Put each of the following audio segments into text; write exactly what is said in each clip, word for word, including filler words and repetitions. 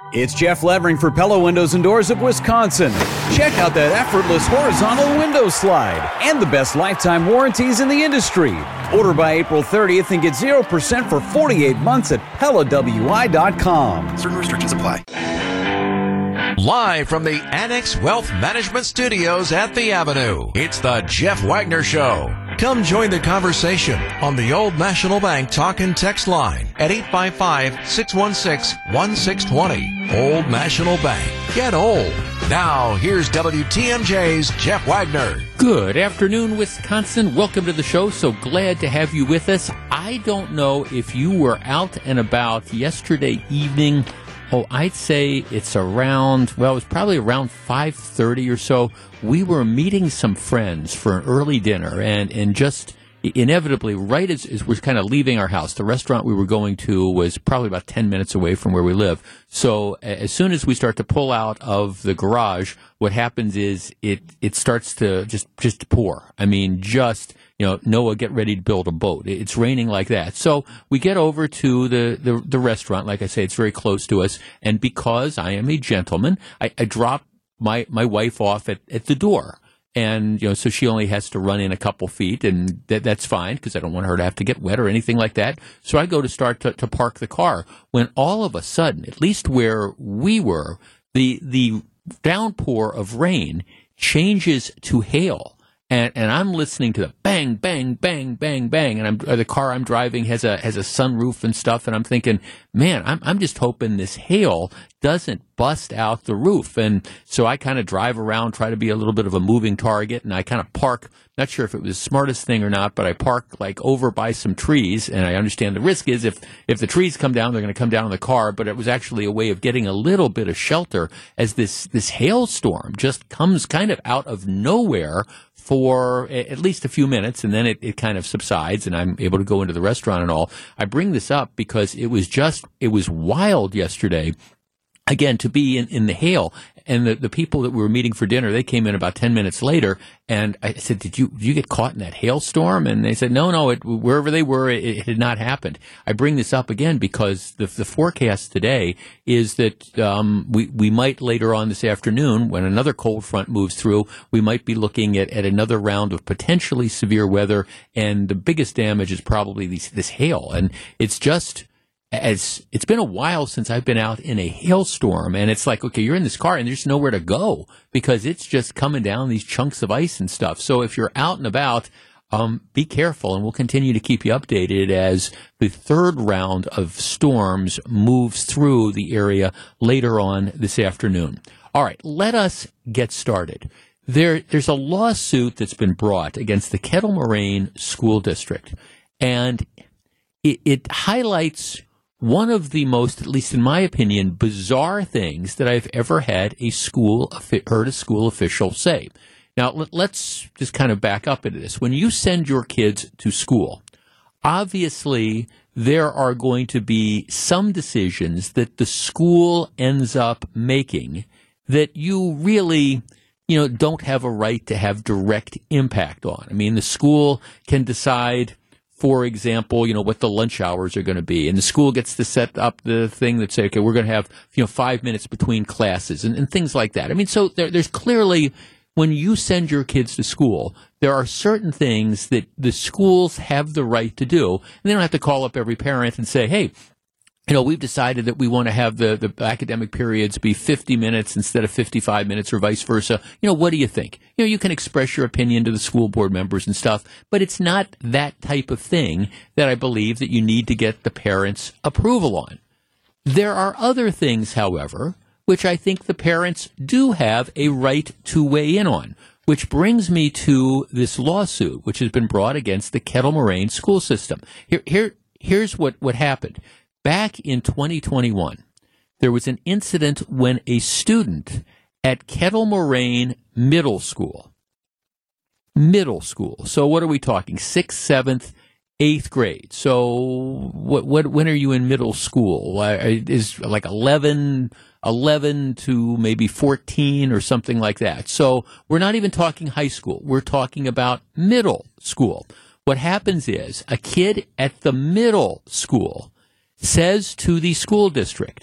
It's Jeff Levering for Pella Windows and Doors of Wisconsin. Check out that effortless horizontal window slide and the best lifetime warranties in the industry. Order by April thirtieth and get zero percent for forty-eight months at Pella W I dot com. Certain restrictions apply. Live from the Annex Wealth Management Studios at the Avenue, it's the Jeff Wagner Show. Come join the conversation on the Old National Bank talk and text line at eight five five, six one six, one six two zero. Old National Bank. Get old. Now, here's W T M J's Jeff Wagner. Good afternoon, Wisconsin. Welcome to the show. So glad to have you with us. I don't know if you were out and about yesterday evening. Oh, I'd say it's around, well, it was probably around five thirty or so. We were meeting some friends for an early dinner, and, and just inevitably, right as, as we're kind of leaving our house, the restaurant we were going to was probably about ten minutes away from where we live. So as soon as we start to pull out of the garage, what happens is it, it starts to just, just pour. I mean, just... You know, Noah, get ready to build a boat. It's raining like that. So we get over to the, the, the restaurant. Like I say, it's very close to us. And because I am a gentleman, I, I drop my, my wife off at, at the door. And, you know, so she only has to run in a couple feet, and that, that's fine because I don't want her to have to get wet or anything like that. So I go to start to, to park the car when all of a sudden, at least where we were, the, the downpour of rain changes to hail. And, and I'm listening to the bang, bang, bang, bang, bang, and I'm, uh, the car I'm driving has a has a sunroof and stuff, and I'm thinking, man, I'm I'm just hoping this hail doesn't bust out the roof. And so I kind of drive around, try to be a little bit of a moving target, and I kind of park. Not sure if it was the smartest thing or not, but I park like over by some trees, and I understand the risk is if if the trees come down, they're going to come down on the car. But it was actually a way of getting a little bit of shelter as this this hailstorm just comes kind of out of nowhere for at least a few minutes, and then it, it kind of subsides, and I'm able to go into the restaurant and all. I bring this up because it was just, it was wild yesterday, again, to be in, in the hail. And the, the people that we were meeting for dinner, they came in about ten minutes later, and I said, did you did you get caught in that hailstorm? And they said, no, no, it, wherever they were, it, it had not happened. I bring this up again because the, the forecast today is that um, we, we might later on this afternoon, when another cold front moves through, we might be looking at, at another round of potentially severe weather, and the biggest damage is probably these, this hail. And it's just... As it's been a while since I've been out in a hailstorm, and it's like, okay, you're in this car and there's nowhere to go because it's just coming down these chunks of ice and stuff. So if you're out and about, um, be careful, and we'll continue to keep you updated as the third round of storms moves through the area later on this afternoon. All right, let us get started. There, there's a lawsuit that's been brought against the Kettle Moraine School District, and it, it highlights one of the most, at least in my opinion, bizarre things that I've ever had a school, heard a school official say. Now, let's just kind of back up into this. When you send your kids to school, obviously there are going to be some decisions that the school ends up making that you really, you know, don't have a right to have direct impact on. I mean, the school can decide, for example, you know, what the lunch hours are going to be. And the school gets to set up the thing that say, okay, we're going to have, you know, five minutes between classes and, and things like that. I mean, so there, there's clearly, when you send your kids to school, there are certain things that the schools have the right to do. And they don't have to call up every parent and say, hey, you know, we've decided that we want to have the, the academic periods be fifty minutes instead of fifty-five minutes or vice versa. You know, what do you think? You know, you can express your opinion to the school board members and stuff, but it's not that type of thing that I believe that you need to get the parents' approval on. There are other things, however, which I think the parents do have a right to weigh in on, which brings me to this lawsuit, which has been brought against the Kettle Moraine school system. Here, here, here's what, what happened. Back in twenty twenty-one, there was an incident when a student at Kettle Moraine Middle School, middle school, so what are we talking, sixth, seventh, eighth grade. So what, what, when are you in middle school? Uh, is like eleven, eleven to maybe fourteen or something like that. So we're not even talking high school. We're talking about middle school. What happens is a kid at the middle school says to the school district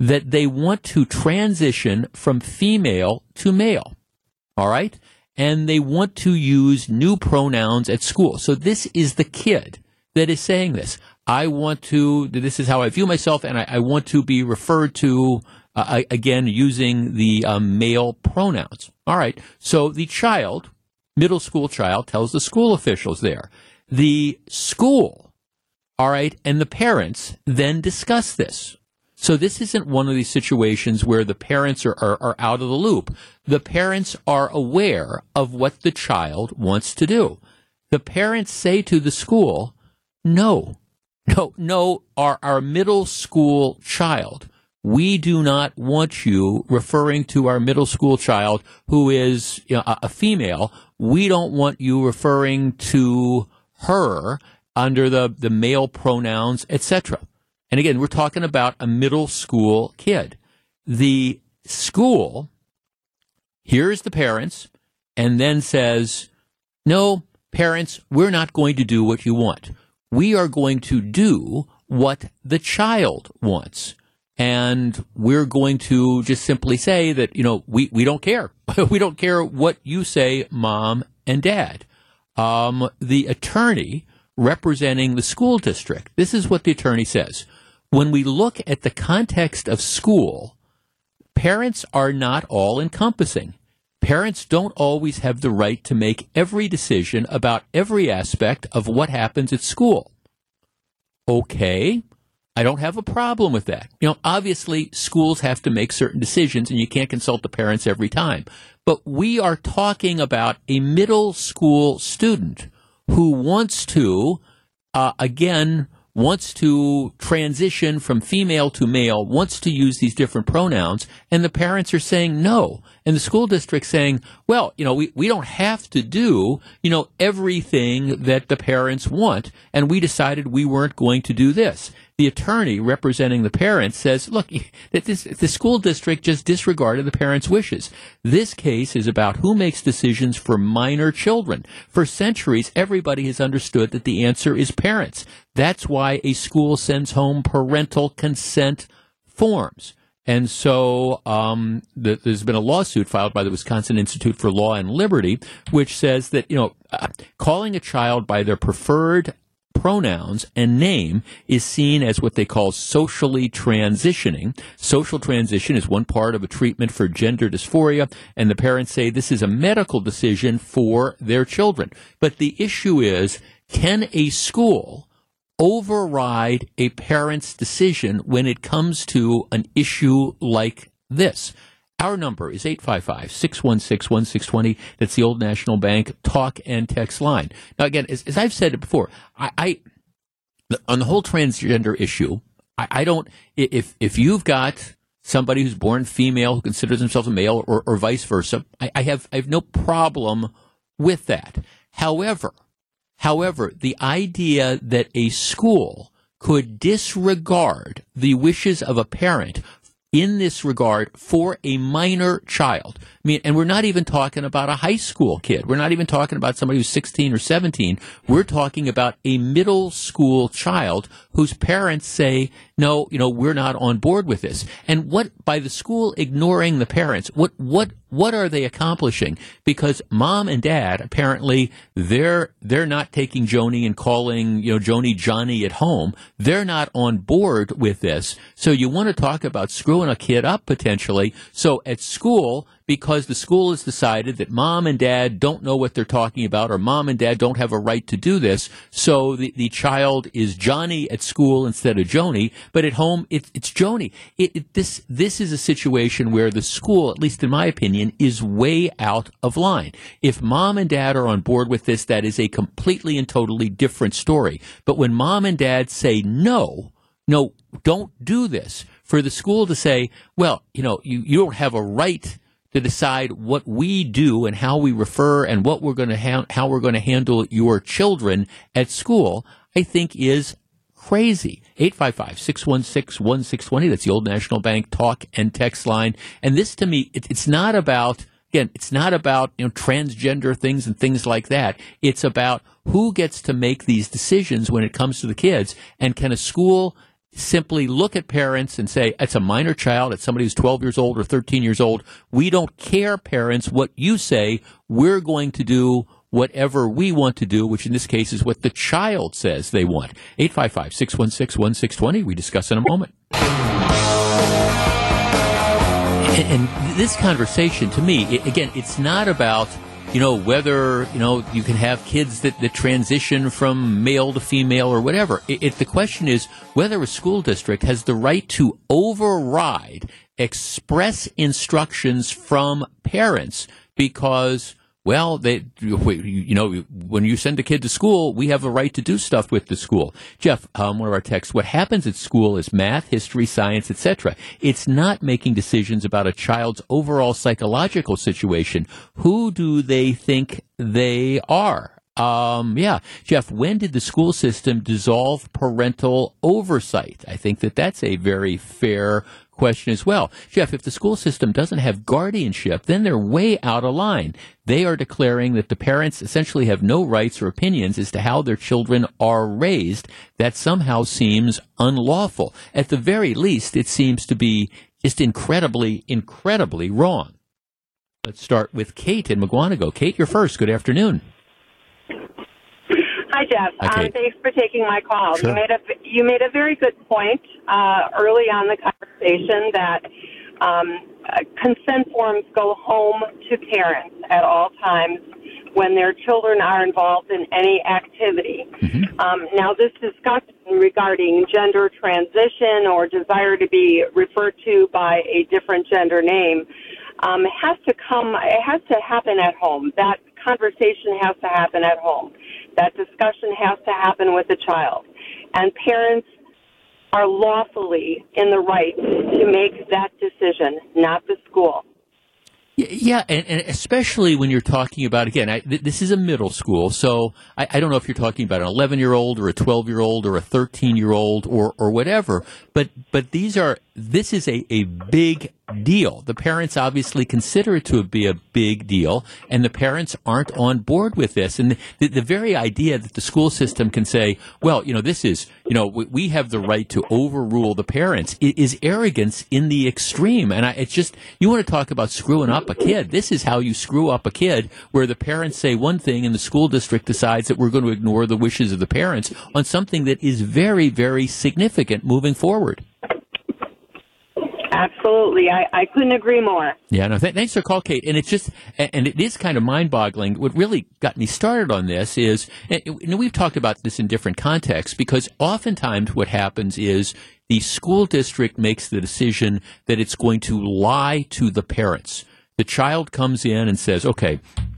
that they want to transition from female to male. All right? And they want to use new pronouns at school. So this is the kid that is saying this. I want to, this is how I view myself, and I, I want to be referred to, uh, again, using the um, male pronouns. All right. So the child, middle school child, tells the school officials there. The school, all right, and the parents then discuss this. So this isn't one of these situations where the parents are, are, are out of the loop. The parents are aware of what the child wants to do. The parents say to the school, no, no, no, our, our middle school child, we do not want you referring to our middle school child who is, you know, a, a female. We don't want you referring to her under the, the male pronouns, et cetera. And again, we're talking about a middle school kid. The school hears the parents and then says, no, parents, we're not going to do what you want. We are going to do what the child wants. And we're going to just simply say that, you know, we, we don't care. We don't care what you say, mom and dad. Um, the attorney representing the school district, this is what the attorney says. When we look at the context of school, parents are not all encompassing. Parents don't always have the right to make every decision about every aspect of what happens at school. Okay, I don't have a problem with that. You know, obviously, schools have to make certain decisions, and you can't consult the parents every time. But we are talking about a middle school student who wants to, uh, again, wants to transition from female to male, wants to use these different pronouns, and the parents are saying no. And the school district saying, well, you know, we, we don't have to do, you know, everything that the parents want, and we decided we weren't going to do this. The attorney representing the parents says, look, that this, the school district just disregarded the parents' wishes. This case is about who makes decisions for minor children. For centuries, everybody has understood that the answer is parents. That's why a school sends home parental consent forms. And so um, the, there's been a lawsuit filed by the Wisconsin Institute for Law and Liberty, which says that, you know, uh, calling a child by their preferred pronouns and name is seen as what they call socially transitioning. Social transition is one part of a treatment for gender dysphoria, and the parents say this is a medical decision for their children. But the issue is, can a school override a parent's decision when it comes to an issue like this? Our number is eight five five, six one six, one six two zero. That's the Old National Bank talk and text line. Now, again, as, as I've said it before, I, I on the whole transgender issue, I, I don't, if if you've got somebody who's born female who considers themselves a male or, or vice versa, I, I have I have no problem with that. However, however, the idea that a school could disregard the wishes of a parent in this regard for a minor child. I mean, and we're not even talking about a high school kid. We're not even talking about somebody who's sixteen or seventeen. We're talking about a middle school child whose parents say, no, you know, we're not on board with this. And what, by the school ignoring the parents, what, what, what are they accomplishing? Because mom and dad, apparently, they're, they're not taking Joni and calling, you know, Joni Johnny at home. They're not on board with this. So you want to talk about screwing a kid up potentially. So at school, because the school has decided that mom and dad don't know what they're talking about, or mom and dad don't have a right to do this, so the, the child is Johnny at school instead of Joni, but at home it, it's Joni. It, it, this this is a situation where the school, at least in my opinion, is way out of line. If mom and dad are on board with this, that is a completely and totally different story. But when mom and dad say no, no, don't do this, for the school to say, well, you know, you, you don't have a right to decide what we do and how we refer and what we're going to ha- how we're going to handle your children at school, I think is crazy. eight five five, six one six, one six two zero. That's the Old National Bank talk and text line. And this, to me, it, it's not about, again, it's not about, you know, transgender things and things like that. It's about who gets to make these decisions when it comes to the kids, and can a school simply look at parents and say, it's a minor child, it's somebody who's twelve years old or thirteen years old. We don't care, parents, what you say. We're going to do whatever we want to do, which in this case is what the child says they want. eight five five, six one six, one six two zero. We discuss in a moment. And, and this conversation, to me, it, again, it's not about, you know, whether, you know, you can have kids that, that transition from male to female or whatever. It, it, the question is whether a school district has the right to override express instructions from parents because, well, they, you know, when you send a kid to school, we have a right to do stuff with the school. Jeff, um, one of our texts, what happens at school is math, history, science, et cetera. It's not making decisions about a child's overall psychological situation. Who do they think they are? Um, yeah. Jeff, when did the school system dissolve parental oversight? I think that that's a very fair question as well. Jeff, if the school system doesn't have guardianship, then they're way out of line. They are declaring that the parents essentially have no rights or opinions as to how their children are raised. That somehow seems unlawful. At the very least, it seems to be just incredibly, incredibly wrong. Let's start with Kate in Mugwanago. Kate, you're first. Good afternoon. Hi, Jeff. Hi, um, thanks for taking my call. Sure. You made a you made a very good point uh, early on the conversation that um, uh, consent forms go home to parents at all times when their children are involved in any activity. Mm-hmm. Um, now, this discussion regarding gender transition or desire to be referred to by a different gender name um, has to come. It has to happen at home. That conversation has to happen at home. That discussion has to happen with the child. And parents are lawfully in the right to make that decision, not the school. Yeah, and, and especially when you're talking about, again, I, th- this is a middle school, so I, I don't know if you're talking about an eleven-year-old or a twelve-year-old or a thirteen-year-old or, or whatever, but but these are, this is a, a big deal. The parents obviously consider it to be a big deal, and the parents aren't on board with this. And the, the very idea that the school system can say, well, you know, this is, you know, we, we have the right to overrule the parents, it is arrogance in the extreme. And I, it's just, you want to talk about screwing up a kid. This is how you screw up a kid, where the parents say one thing and the school district decides that we're going to ignore the wishes of the parents on something that is very, very significant moving forward. Absolutely. I, I couldn't agree more. Yeah, no, th- thanks for the call, Kate. And it's just, and it is kind of mind-boggling. What really got me started on this is, and we've talked about this in different contexts, because oftentimes what happens is the school district makes the decision that it's going to lie to the parents. The child comes in and says, okay,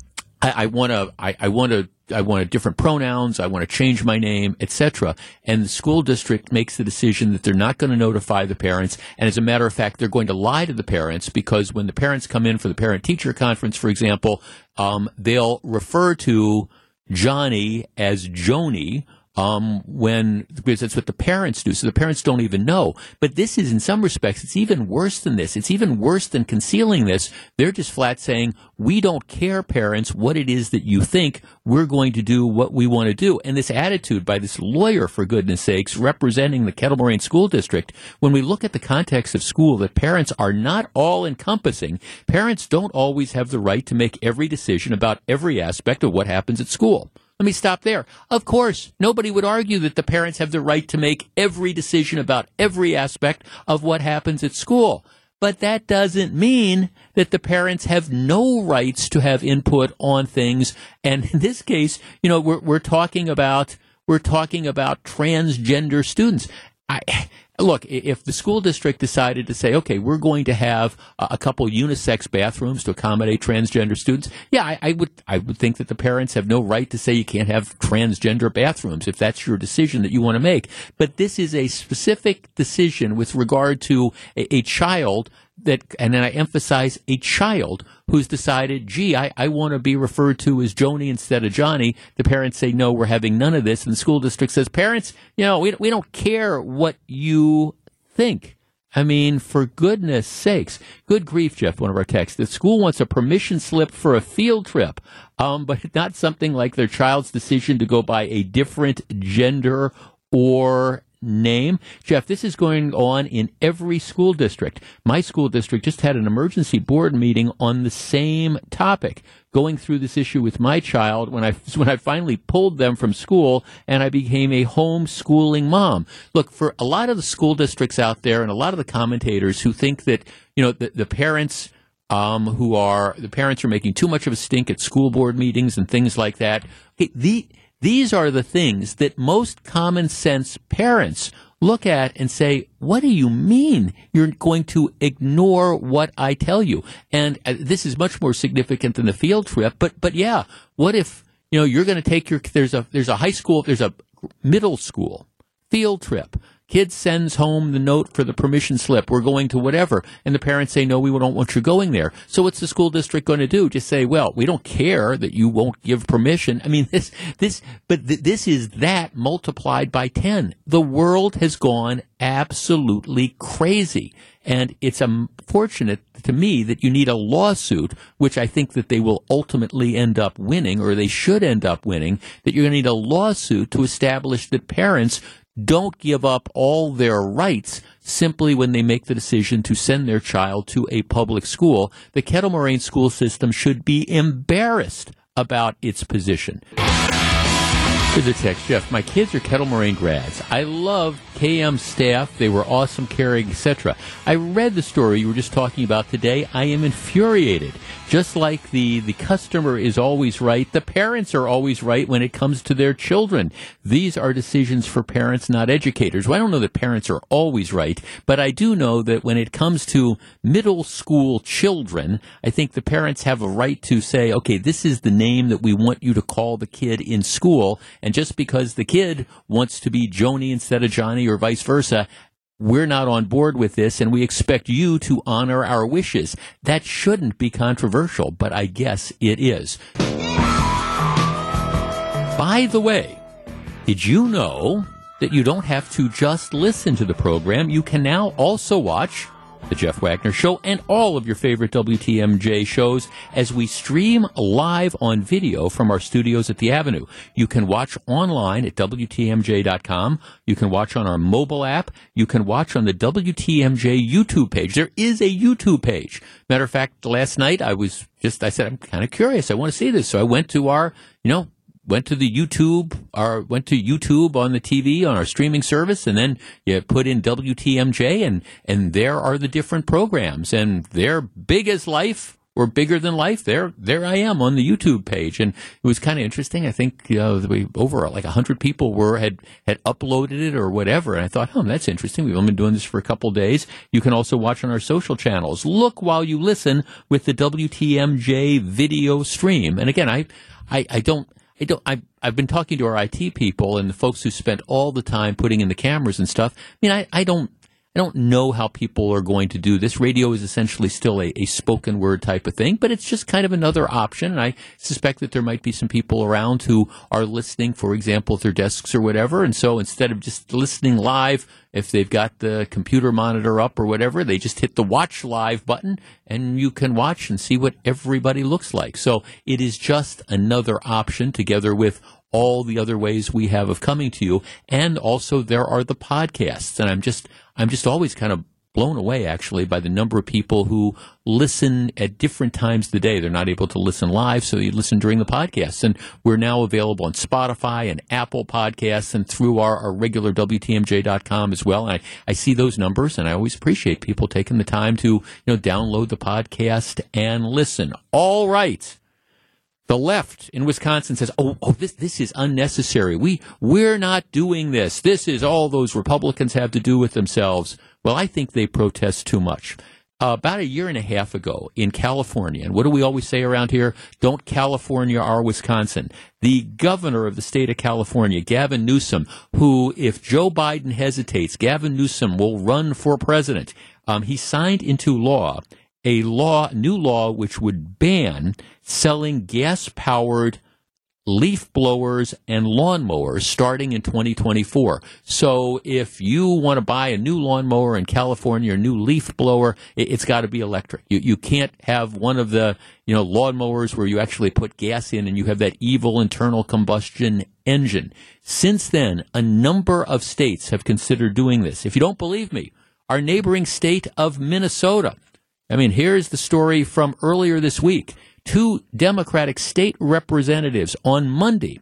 I want to, I, I want to, I want different pronouns, I want to change my name, et cetera. And the school district makes the decision that they're not going to notify the parents. And as a matter of fact, they're going to lie to the parents, because when the parents come in for the parent-teacher conference, for example, um, they'll refer to Johnny as Joni, Um, when, because that's what the parents do. So the parents don't even know. But this is, in some respects, it's even worse than this. It's even worse than concealing this. They're just flat saying, we don't care, parents, what it is that you think. We're going to do what we want to do. And this attitude by this lawyer, for goodness sakes, representing the Kettle Moraine School District, when we look at the context of school, that parents are not all encompassing. Parents don't always have the right to make every decision about every aspect of what happens at school. Let me stop there. Of course, nobody would argue that the parents have the right to make every decision about every aspect of what happens at school. But that doesn't mean that the parents have no rights to have input on things. And in this case, you know, we're, we're talking about, we're talking about transgender students. I, Look, if the school district decided to say, okay, we're going to have a couple unisex bathrooms to accommodate transgender students, yeah, I, I would I would think that the parents have no right to say you can't have transgender bathrooms if that's your decision that you want to make. But this is a specific decision with regard to a, a child that, and then I emphasize a child who's decided, gee, I, I want to be referred to as Joni instead of Johnny. The parents say, no, we're having none of this. And the school district says, parents, you know, we, we don't care what you think. I mean, for goodness sakes. Good grief, Jeff, one of our texts. The school wants a permission slip for a field trip, um, but not something like their child's decision to go by a different gender or name. Jeff, this is going on in every school district. My school district just had an emergency board meeting on the same topic, going through this issue with my child when I when I finally pulled them from school and I became a homeschooling mom. Look, for a lot of the school districts out there and a lot of the commentators who think that, you know, the, the parents um, who are, the parents are making too much of a stink at school board meetings and things like that. Okay, the, these are the things that most common sense parents look at and say, what do you mean you're going to ignore what I tell you? And uh, this is much more significant than the field trip. But, but yeah, what if, you know, you're going to take your, there's a, there's a high school, there's a middle school field trip. Kid sends home the note for the permission slip. We're going to whatever. And the parents say, no, we don't want you going there. So what's the school district going to do? Just say, well, we don't care that you won't give permission. I mean, this, this, but th- this is that multiplied by ten. The world has gone absolutely crazy. And it's unfortunate to me that you need a lawsuit, which I think that they will ultimately end up winning, or they should end up winning, that you're going to need a lawsuit to establish that parents don't give up all their rights simply when they make the decision to send their child to a public school. The Kettle Moraine school system should be embarrassed about its position. Here's a text, Jeff. My kids are Kettle Moraine grads. I love K M staff. They were awesome, caring, et cetera. I read the story you were just talking about today. I am infuriated. Just like the, the customer is always right, the parents are always right when it comes to their children. These are decisions for parents, not educators. Well, I don't know that parents are always right, but I do know that when it comes to middle school children, I think the parents have a right to say, okay, this is the name that we want you to call the kid in school. And just because the kid wants to be Joni instead of Johnny or vice versa, we're not on board with this, and we expect you to honor our wishes. That shouldn't be controversial, but I guess it is. By the way, did you know that you don't have to just listen to the program? You can now also watch The Jeff Wagner Show and all of your favorite W T M J shows as we stream live on video from our studios at the Avenue. You can watch online at W T M J dot com. You can watch on our mobile app. You can watch on the W T M J YouTube page. There is a YouTube page. Matter of fact, last night I was just, I said, I'm kind of curious. I want to see this. So I went to our, you know, went to the YouTube, or went to YouTube on the T V on our streaming service, and then you put in W T M J, and, and there are the different programs, and they're big as life, or bigger than life. There, there I am on the YouTube page, and it was kind of interesting. I think you know, we, over like a hundred people were had had uploaded it or whatever, and I thought, oh, that's interesting. We've only been doing this for a couple of days. You can also watch on our social channels. Look while you listen with the W T M J video stream. And again, I, I, I don't. I don't, I've, I've been talking to our I T people and the folks who spent all the time putting in the cameras and stuff. I mean, I, I don't, I don't know how people are going to do this. Radio is essentially still a, a spoken word type of thing, but it's just kind of another option. And I suspect that there might be some people around who are listening, for example, at their desks or whatever. And so instead of just listening live, if they've got the computer monitor up or whatever, they just hit the watch live button and you can watch and see what everybody looks like. So it is just another option together with all the other ways we have of coming to you. And also there are the podcasts. And I'm just, I'm just always kind of blown away, actually, by the number of people who listen at different times of the day. They're not able to listen live, so you listen during the podcasts. And we're now available on Spotify and Apple Podcasts and through our, our regular W T M J dot com as well. And I, I see those numbers, and I always appreciate people taking the time to, you know, download the podcast and listen. All right. The left in Wisconsin says, oh, oh, this this is unnecessary. We, we're not doing this. This is all those Republicans have to do with themselves. Well, I think they protest too much. Uh, about a year and a half ago in California, and what do we always say around here? Don't California our Wisconsin. The governor of the state of California, Gavin Newsom, who, if Joe Biden hesitates, Gavin Newsom will run for president. Um, he signed into law a law, new law, which would ban selling gas-powered leaf blowers and lawnmowers starting in twenty twenty-four. So if you want to buy a new lawnmower in California or a new leaf blower, it, it's got to be electric. You you can't have one of the, you know, lawnmowers where you actually put gas in and you have that evil internal combustion engine. Since then, a number of states have considered doing this. If you don't believe me, our neighboring state of Minnesota. I mean, here's the story from earlier this week. Two Democratic state representatives on Monday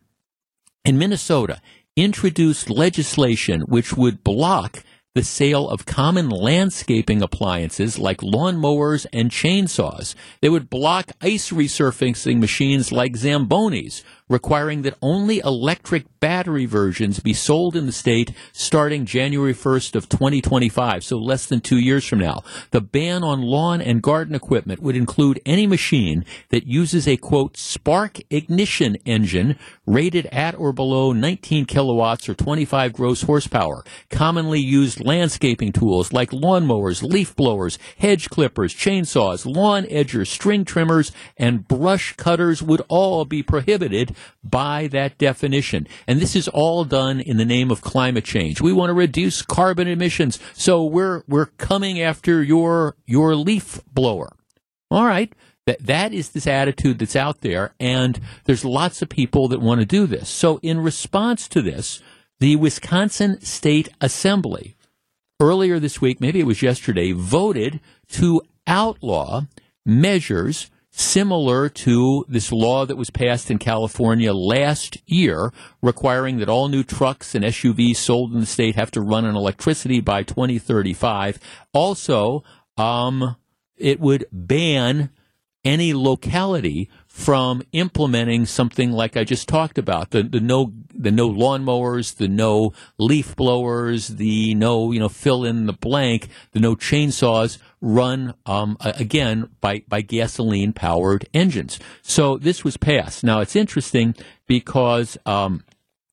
in Minnesota introduced legislation which would block the sale of common landscaping appliances like lawnmowers and chainsaws. They would block ice resurfacing machines like Zambonis, requiring that only electric battery versions be sold in the state starting January first of twenty twenty-five, so less than two years from now. The ban on lawn and garden equipment would include any machine that uses a, quote, spark ignition engine rated at or below nineteen kilowatts or twenty-five gross horsepower. Commonly used landscaping tools like lawnmowers, leaf blowers, hedge clippers, chainsaws, lawn edgers, string trimmers, and brush cutters would all be prohibited by that definition. And this is all done in the name of climate change. We want to reduce carbon emissions, so we're we're coming after your your leaf blower. All right. That that is this attitude that's out there, and there's lots of people that want to do this. So in response to this, the Wisconsin State Assembly earlier this week, maybe it was yesterday, voted to outlaw measures similar to this law that was passed in California last year, requiring that all new trucks and S U Vs sold in the state have to run on electricity by twenty thirty-five. Also, um, it would ban any locality from implementing something like I just talked about, the, the no the no lawnmowers, the no leaf blowers, the no, you know, fill in the blank, the no chainsaws run, um, again, by, by gasoline-powered engines. So this was passed. Now, it's interesting because um,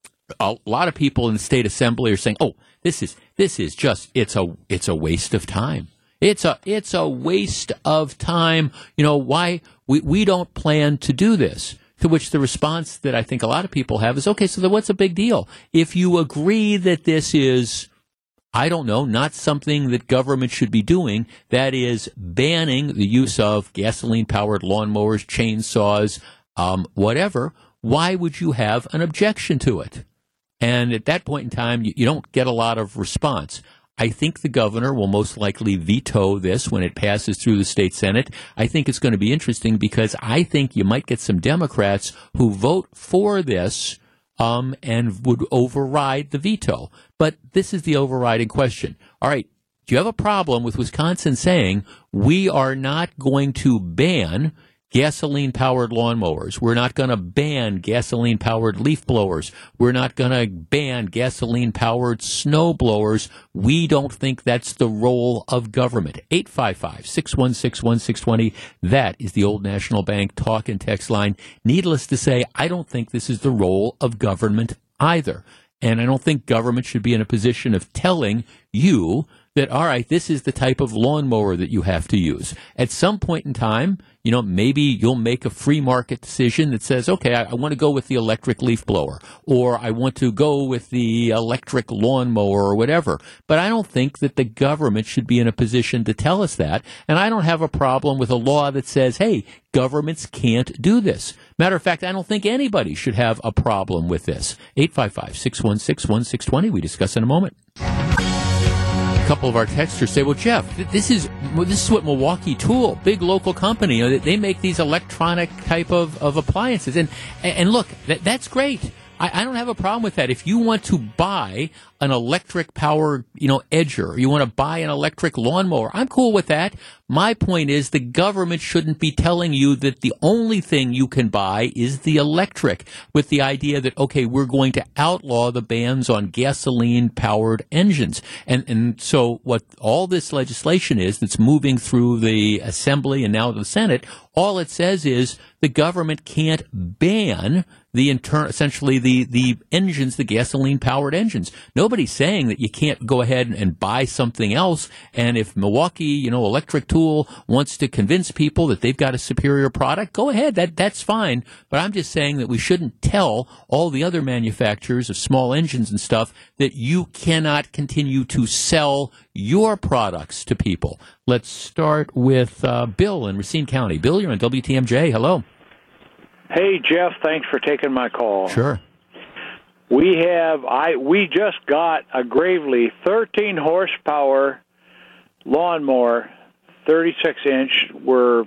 a lot of people in the state assembly are saying, oh, this is this is just, it's a it's a waste of time. It's a it's a waste of time. You know, why we, we don't plan to do this. To which the response that I think a lot of people have is, okay, so then what's a big deal? If you agree that this is, I don't know, not something that government should be doing, that is banning the use of gasoline-powered lawnmowers, chainsaws, um, whatever, why would you have an objection to it? And at that point in time, you, you don't get a lot of response. I think the governor will most likely veto this when it passes through the state Senate. I think it's going to be interesting because I think you might get some Democrats who vote for this um, and would override the veto. But this is the overriding question. All right, do you have a problem with Wisconsin saying we are not going to ban gasoline-powered lawnmowers? We're not going to ban gasoline-powered leaf blowers. We're not going to ban gasoline-powered snow blowers. We don't think that's the role of government. eight five five, six one six, one six two zero. That is the Old National Bank talk and text line. Needless to say, I don't think this is the role of government either. And I don't think government should be in a position of telling you that, all right, this is the type of lawnmower that you have to use. At some point in time, you know, maybe you'll make a free market decision that says, okay, I, I want to go with the electric leaf blower, or I want to go with the electric lawnmower or whatever. But I don't think that the government should be in a position to tell us that. And I don't have a problem with a law that says, hey, governments can't do this. Matter of fact, I don't think anybody should have a problem with this. eight five five, six one six, one six two zero. We discuss in a moment. A couple of our texters say, well, Jeff, this is this is what Milwaukee Tool, big local company, you know, they make these electronic type of, of appliances. And and look, that, that's great. I, I don't have a problem with that. If you want to buy an electric powered, you know, edger, you want to buy an electric lawnmower, I'm cool with that. My point is the government shouldn't be telling you that the only thing you can buy is the electric, with the idea that, okay, we're going to outlaw the bans on gasoline-powered engines. And and so what all this legislation is that's moving through the Assembly and now the Senate, all it says is the government can't ban the inter- essentially the, the engines, the gasoline-powered engines. Nobody's saying that you can't go ahead and, and buy something else. And if Milwaukee, you know, Electric Tool wants to convince people that they've got a superior product, go ahead. That that's fine. But I'm just saying that we shouldn't tell all the other manufacturers of small engines and stuff that you cannot continue to sell your products to people. Let's start with uh, Bill in Racine County. Bill, you're on W T M J. Hello. Hey, Jeff, thanks for taking my call. Sure. We have, I we just got a Gravely thirteen horsepower lawnmower, thirty-six inch. We're,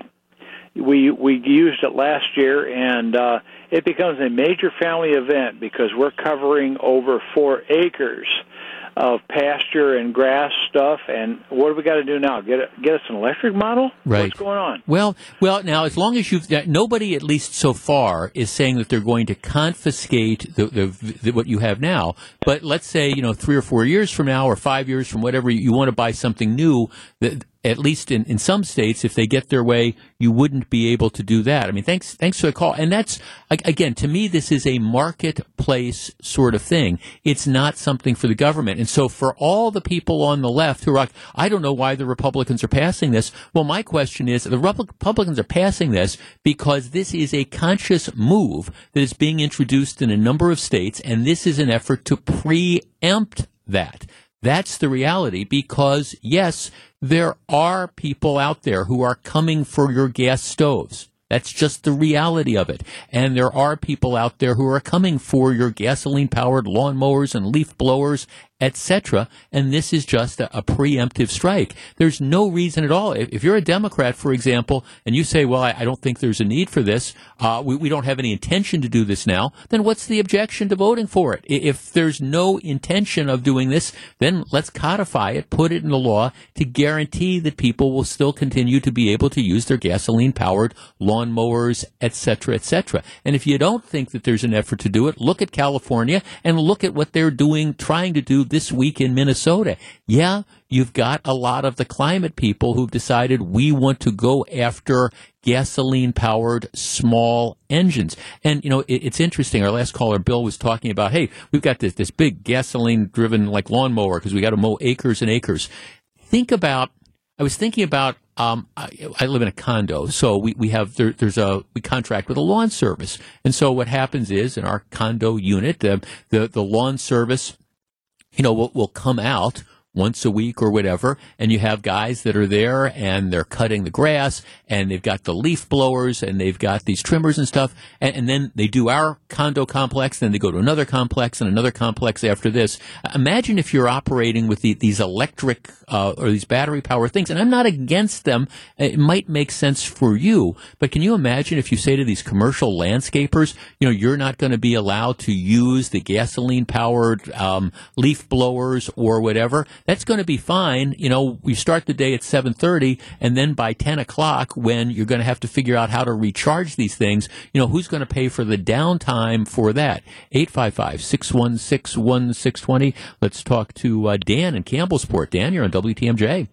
we we used it last year, and uh, it becomes a major family event because we're covering over four acres of pasture and grass stuff. And what do we got to do now? Get a, get us an electric model? Right. What's going on? Well, well. Now, as long as you've nobody, at least so far, is saying that they're going to confiscate the, the, the what you have now. But let's say you know three or four years from now, or five years from whatever, you, you want to buy something new. That at least in, in some states, if they get their way, you wouldn't be able to do that. I mean, thanks thanks for the call. And that's, again, to me, this is a marketplace sort of thing. It's not something for the government. And so for all the people on the left who are like, I don't know why the Republicans are passing this. Well, my question is, the Republicans are passing this because this is a conscious move that is being introduced in a number of states, and this is an effort to preempt that. That's the reality because, yes, there are people out there who are coming for your gas stoves. That's just the reality of it. And there are people out there who are coming for your gasoline-powered lawnmowers and leaf blowers, et cetera. And this is just a, a preemptive strike. There's no reason at all. If, if you're a Democrat, for example, and you say, well, I, I don't think there's a need for this, uh, we, we don't have any intention to do this now, then what's the objection to voting for it? If there's no intention of doing this, then let's codify it, put it in the law to guarantee that people will still continue to be able to use their gasoline-powered lawnmowers, et cetera, et cetera. And if you don't think that there's an effort to do it, look at California and look at what they're doing, trying to do this week in Minnesota. Yeah, you've got a lot of the climate people who've decided we want to go after gasoline-powered small engines. And, you know, it, it's interesting. Our last caller, Bill, was talking about, hey, we've got this, this big gasoline-driven, like, lawnmower because we got to mow acres and acres. Think about, I was thinking about, um, I, I live in a condo, so we, we have, there, there's a, we contract with a lawn service. And so what happens is, in our condo unit, uh, the, the lawn service, you know, will, will come out once a week or whatever, and you have guys that are there and they're cutting the grass and they've got the leaf blowers and they've got these trimmers and stuff, and, and then they do our condo complex, then they go to another complex and another complex after this. Imagine if you're operating with the, these electric uh, or these battery power things, and I'm not against them. It might make sense for you, but can you imagine if you say to these commercial landscapers, you know, you're not going to be allowed to use the gasoline powered um, leaf blowers or whatever? That's going to be fine. You know, we start the day at seven thirty, and then by ten o'clock, when you're going to have to figure out how to recharge these things, you know, who's going to pay for the downtime for that? eight five five, six one six, one six two zero. Let's talk to uh, Dan in Campbellsport. Dan, you're on W T M J.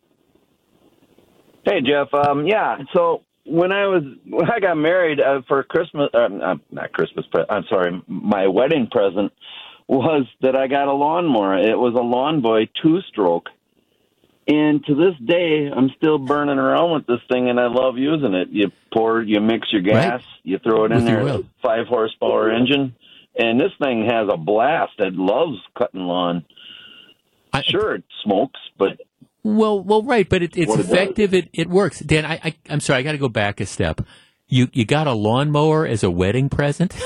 Hey, Jeff. Um, yeah, so when I was when I got married uh, for Christmas, uh, not Christmas, pre- I'm sorry, my wedding present was that I got a lawnmower. It was a Lawn Boy two-stroke. And to this day, I'm still burning around with this thing, and I love using it. You pour, you mix your gas, right. You throw it in with there, a five-horsepower engine, and this thing has a blast. It loves cutting lawn. I, sure, it smokes, but... Well, well, right, but it, it's effective. It, it works. Dan, I, I, I'm sorry, I got to go back a step. You, you got a lawnmower as a wedding present?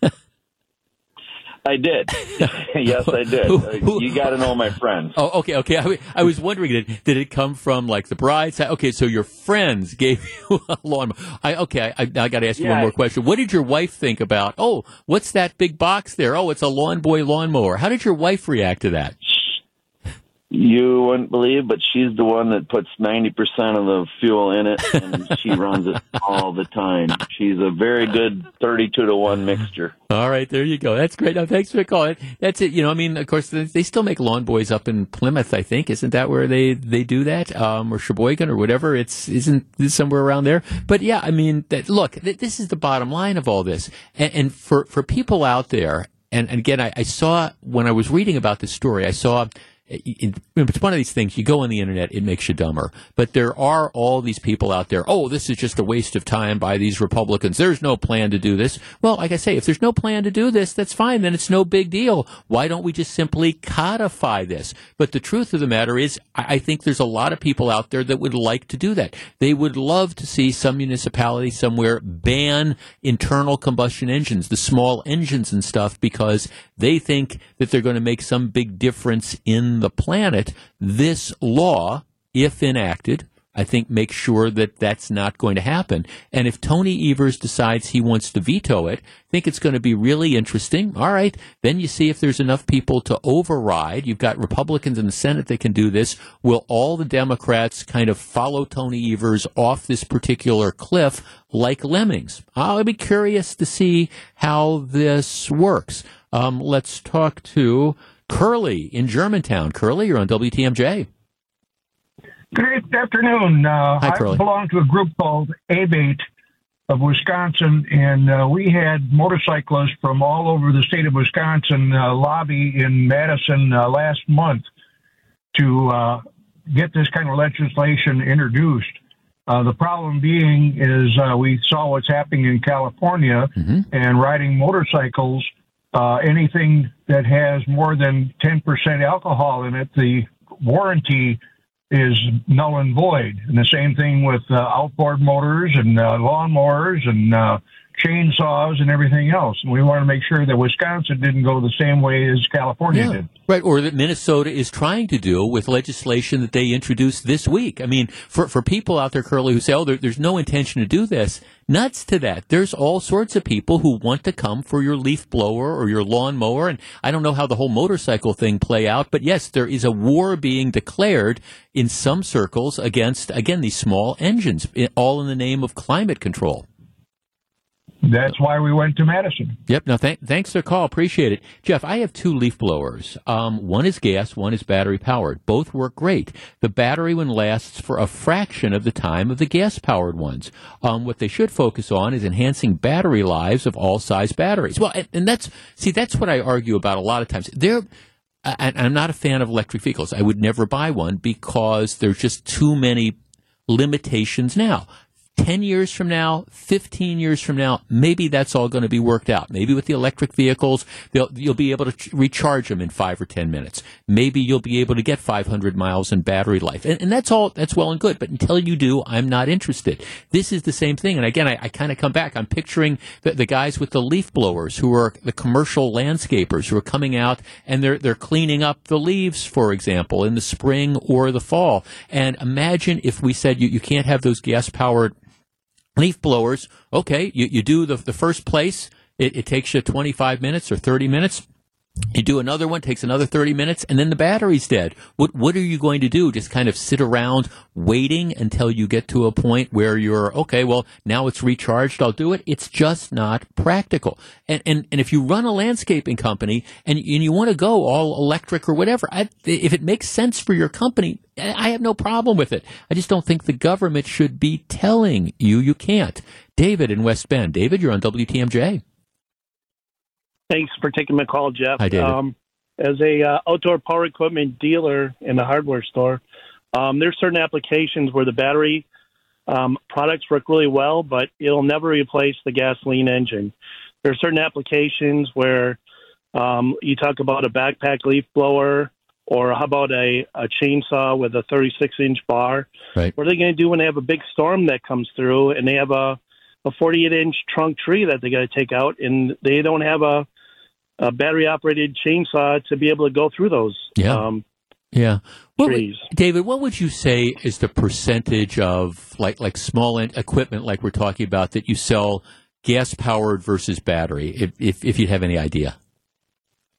I did. Yes, I did. Uh, you got to know my friends. Oh, okay, okay. I, I was wondering, did, did it come from like the bride's? Okay, so your friends gave you a lawnmower. I, okay, I, I got to ask you yeah, one more question. What did your wife think about? Oh, what's that big box there? Oh, it's a Lawn Boy lawnmower. How did your wife react to that? you wouldn't believe, but she's the one that puts ninety percent of the fuel in it, and she runs it all the time. She's a very good thirty-two to one mixture. All right, there you go. That's great. Now, thanks for calling. That's it. You know, I mean, of course, they still make lawn boys up in Plymouth, I think. Isn't that where they, they do that? Um, or Sheboygan or whatever. It's, isn't this somewhere around there? But yeah, I mean, that, look, th- this is the bottom line of all this. And, and for, for people out there, and, and again, I, I saw, when I was reading about this story, I saw, it's one of these things, you go on the internet, it makes you dumber. But there are all these people out there, oh, this is just a waste of time by these Republicans. There's no plan to do this. Well, like I say, if there's no plan to do this, that's fine. Then it's no big deal. Why don't we just simply codify this? But the truth of the matter is, I think there's a lot of people out there that would like to do that. They would love to see some municipality somewhere ban internal combustion engines, the small engines and stuff, because they think that they're going to make some big difference in the planet. This law, if enacted, I think makes sure that that's not going to happen. And if Tony Evers decides he wants to veto it, I think it's going to be really interesting. All right, then you see if there's enough people to override. You've got Republicans in the Senate that can do this. Will all the Democrats kind of follow Tony Evers off this particular cliff like lemmings? I'll be curious to see how this works. Um, let's talk to Curly in Germantown. Curly, you're on W T M J. Good afternoon. Uh, Hi, Curly. I belong to a group called A B A T of Wisconsin, and uh, we had motorcyclists from all over the state of Wisconsin uh, lobby in Madison uh, last month to uh, get this kind of legislation introduced. Uh, the problem being is uh, we saw what's happening in California, mm-hmm. and riding motorcycles, uh, anything that has more than ten percent alcohol in it, the warranty is null and void. And the same thing with uh, outboard motors and uh, lawnmowers and uh, chainsaws and everything else. And we want to make sure that Wisconsin didn't go the same way as California yeah. did. Right, or that Minnesota is trying to do with legislation that they introduced this week. I mean, for for people out there, Curly, who say, oh, there, there's no intention to do this, nuts to that. There's all sorts of people who want to come for your leaf blower or your lawnmower, and I don't know how the whole motorcycle thing play out, but yes, there is a war being declared in some circles against, again, these small engines, all in the name of climate control. That's why we went to Madison. Yep. No, th- thanks for the call. Appreciate it. Jeff, I have two leaf blowers. Um, one is gas, one is battery powered. Both work great. The battery one lasts for a fraction of the time of the gas powered ones. Um, what they should focus on is enhancing battery lives of all size batteries. Well, and, and that's, see, that's what I argue about a lot of times. They're, I, I'm not a fan of electric vehicles. I would never buy one because there's just too many limitations now. Ten years from now, fifteen years from now, maybe that's all going to be worked out. Maybe with the electric vehicles, they'll, you'll be able to ch- recharge them in five or ten minutes. Maybe you'll be able to get five hundred miles in battery life. And, and that's all, that's well and good. But until you do, I'm not interested. This is the same thing. And again, I, I kind of come back. I'm picturing the, the guys with the leaf blowers who are the commercial landscapers who are coming out and they're, they're cleaning up the leaves, for example, in the spring or the fall. And imagine if we said you, you can't have those gas-powered leaf blowers. Okay, you, you do the, the first place, it, it takes you twenty-five minutes or thirty minutes. You do another one, takes another thirty minutes, and then the battery's dead. What what are you going to do? Just kind of sit around waiting until you get to a point where you're, okay, well, now it's recharged, I'll do it. It's just not practical. And and, and if you run a landscaping company and, and you want to go all electric or whatever, I, if it makes sense for your company, I have no problem with it. I just don't think the government should be telling you you can't. David in West Bend. David, you're on W T M J. Thanks for taking my call, Jeff. Hi, David. Um, as a uh, outdoor power equipment dealer in a hardware store, um, there's certain applications where the battery um, products work really well, but it'll never replace the gasoline engine. There are certain applications where um, you talk about a backpack leaf blower, or how about a, a chainsaw with a thirty-six inch bar? Right. What are they going to do when they have a big storm that comes through and they have a, a forty-eight inch trunk tree that they got to take out, and they don't have a a battery-operated chainsaw to be able to go through those yeah. um, yeah. What trees. Would, David, what would you say is the percentage of like like small equipment like we're talking about that you sell gas-powered versus battery, if if, if you have any idea?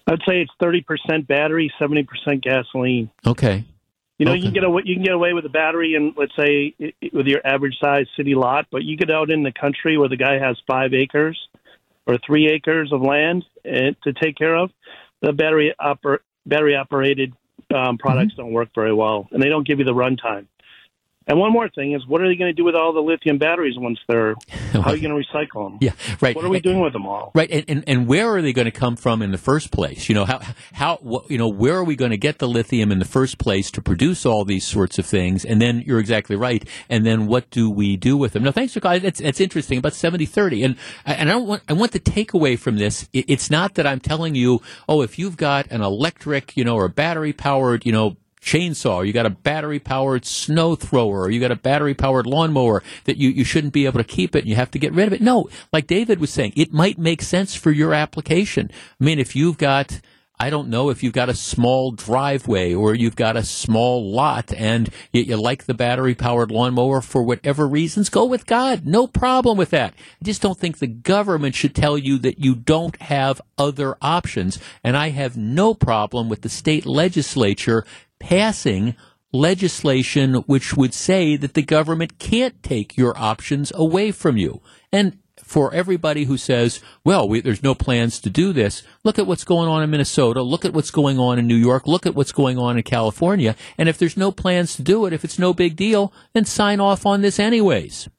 I'd say it's thirty percent battery, seventy percent gasoline. Okay. You know, okay. you can get away, you can get away with a battery in, let's say, with your average size city lot, but you get out in the country where the guy has five acres or three acres of land and, to take care of, the battery oper, battery operated um, products mm-hmm. don't work very well, and they don't give you the runtime. And one more thing is, what are they going to do with all the lithium batteries once they're, how are you going to recycle them? Yeah, right. What are we doing with them all? Right, and, and, and where are they going to come from in the first place? You know, how, how, what, you know, where are we going to get the lithium in the first place to produce all these sorts of things? And then, you're exactly right, and then what do we do with them? Now, thanks for calling. It's, it's interesting, about seventy thirty. And, and I don't want, I want the takeaway from this. It, it's not that I'm telling you, oh, if you've got an electric, you know, or battery-powered, you know, chainsaw, you got a battery-powered snow thrower, or you got a battery-powered lawnmower, that you, you shouldn't be able to keep it and you have to get rid of it. No, like David was saying, it might make sense for your application. I mean, if you've got, I don't know, if you've got a small driveway or you've got a small lot and you, you like the battery-powered lawnmower for whatever reasons, go with God. No problem with that. I just don't think the government should tell you that you don't have other options. And I have no problem with the state legislature passing legislation which would say that the government can't take your options away from you. And for everybody who says, well, we, there's no plans to do this, look at what's going on in Minnesota, look at what's going on in New York, look at what's going on in California, and if there's no plans to do it, if it's no big deal, then sign off on this anyways.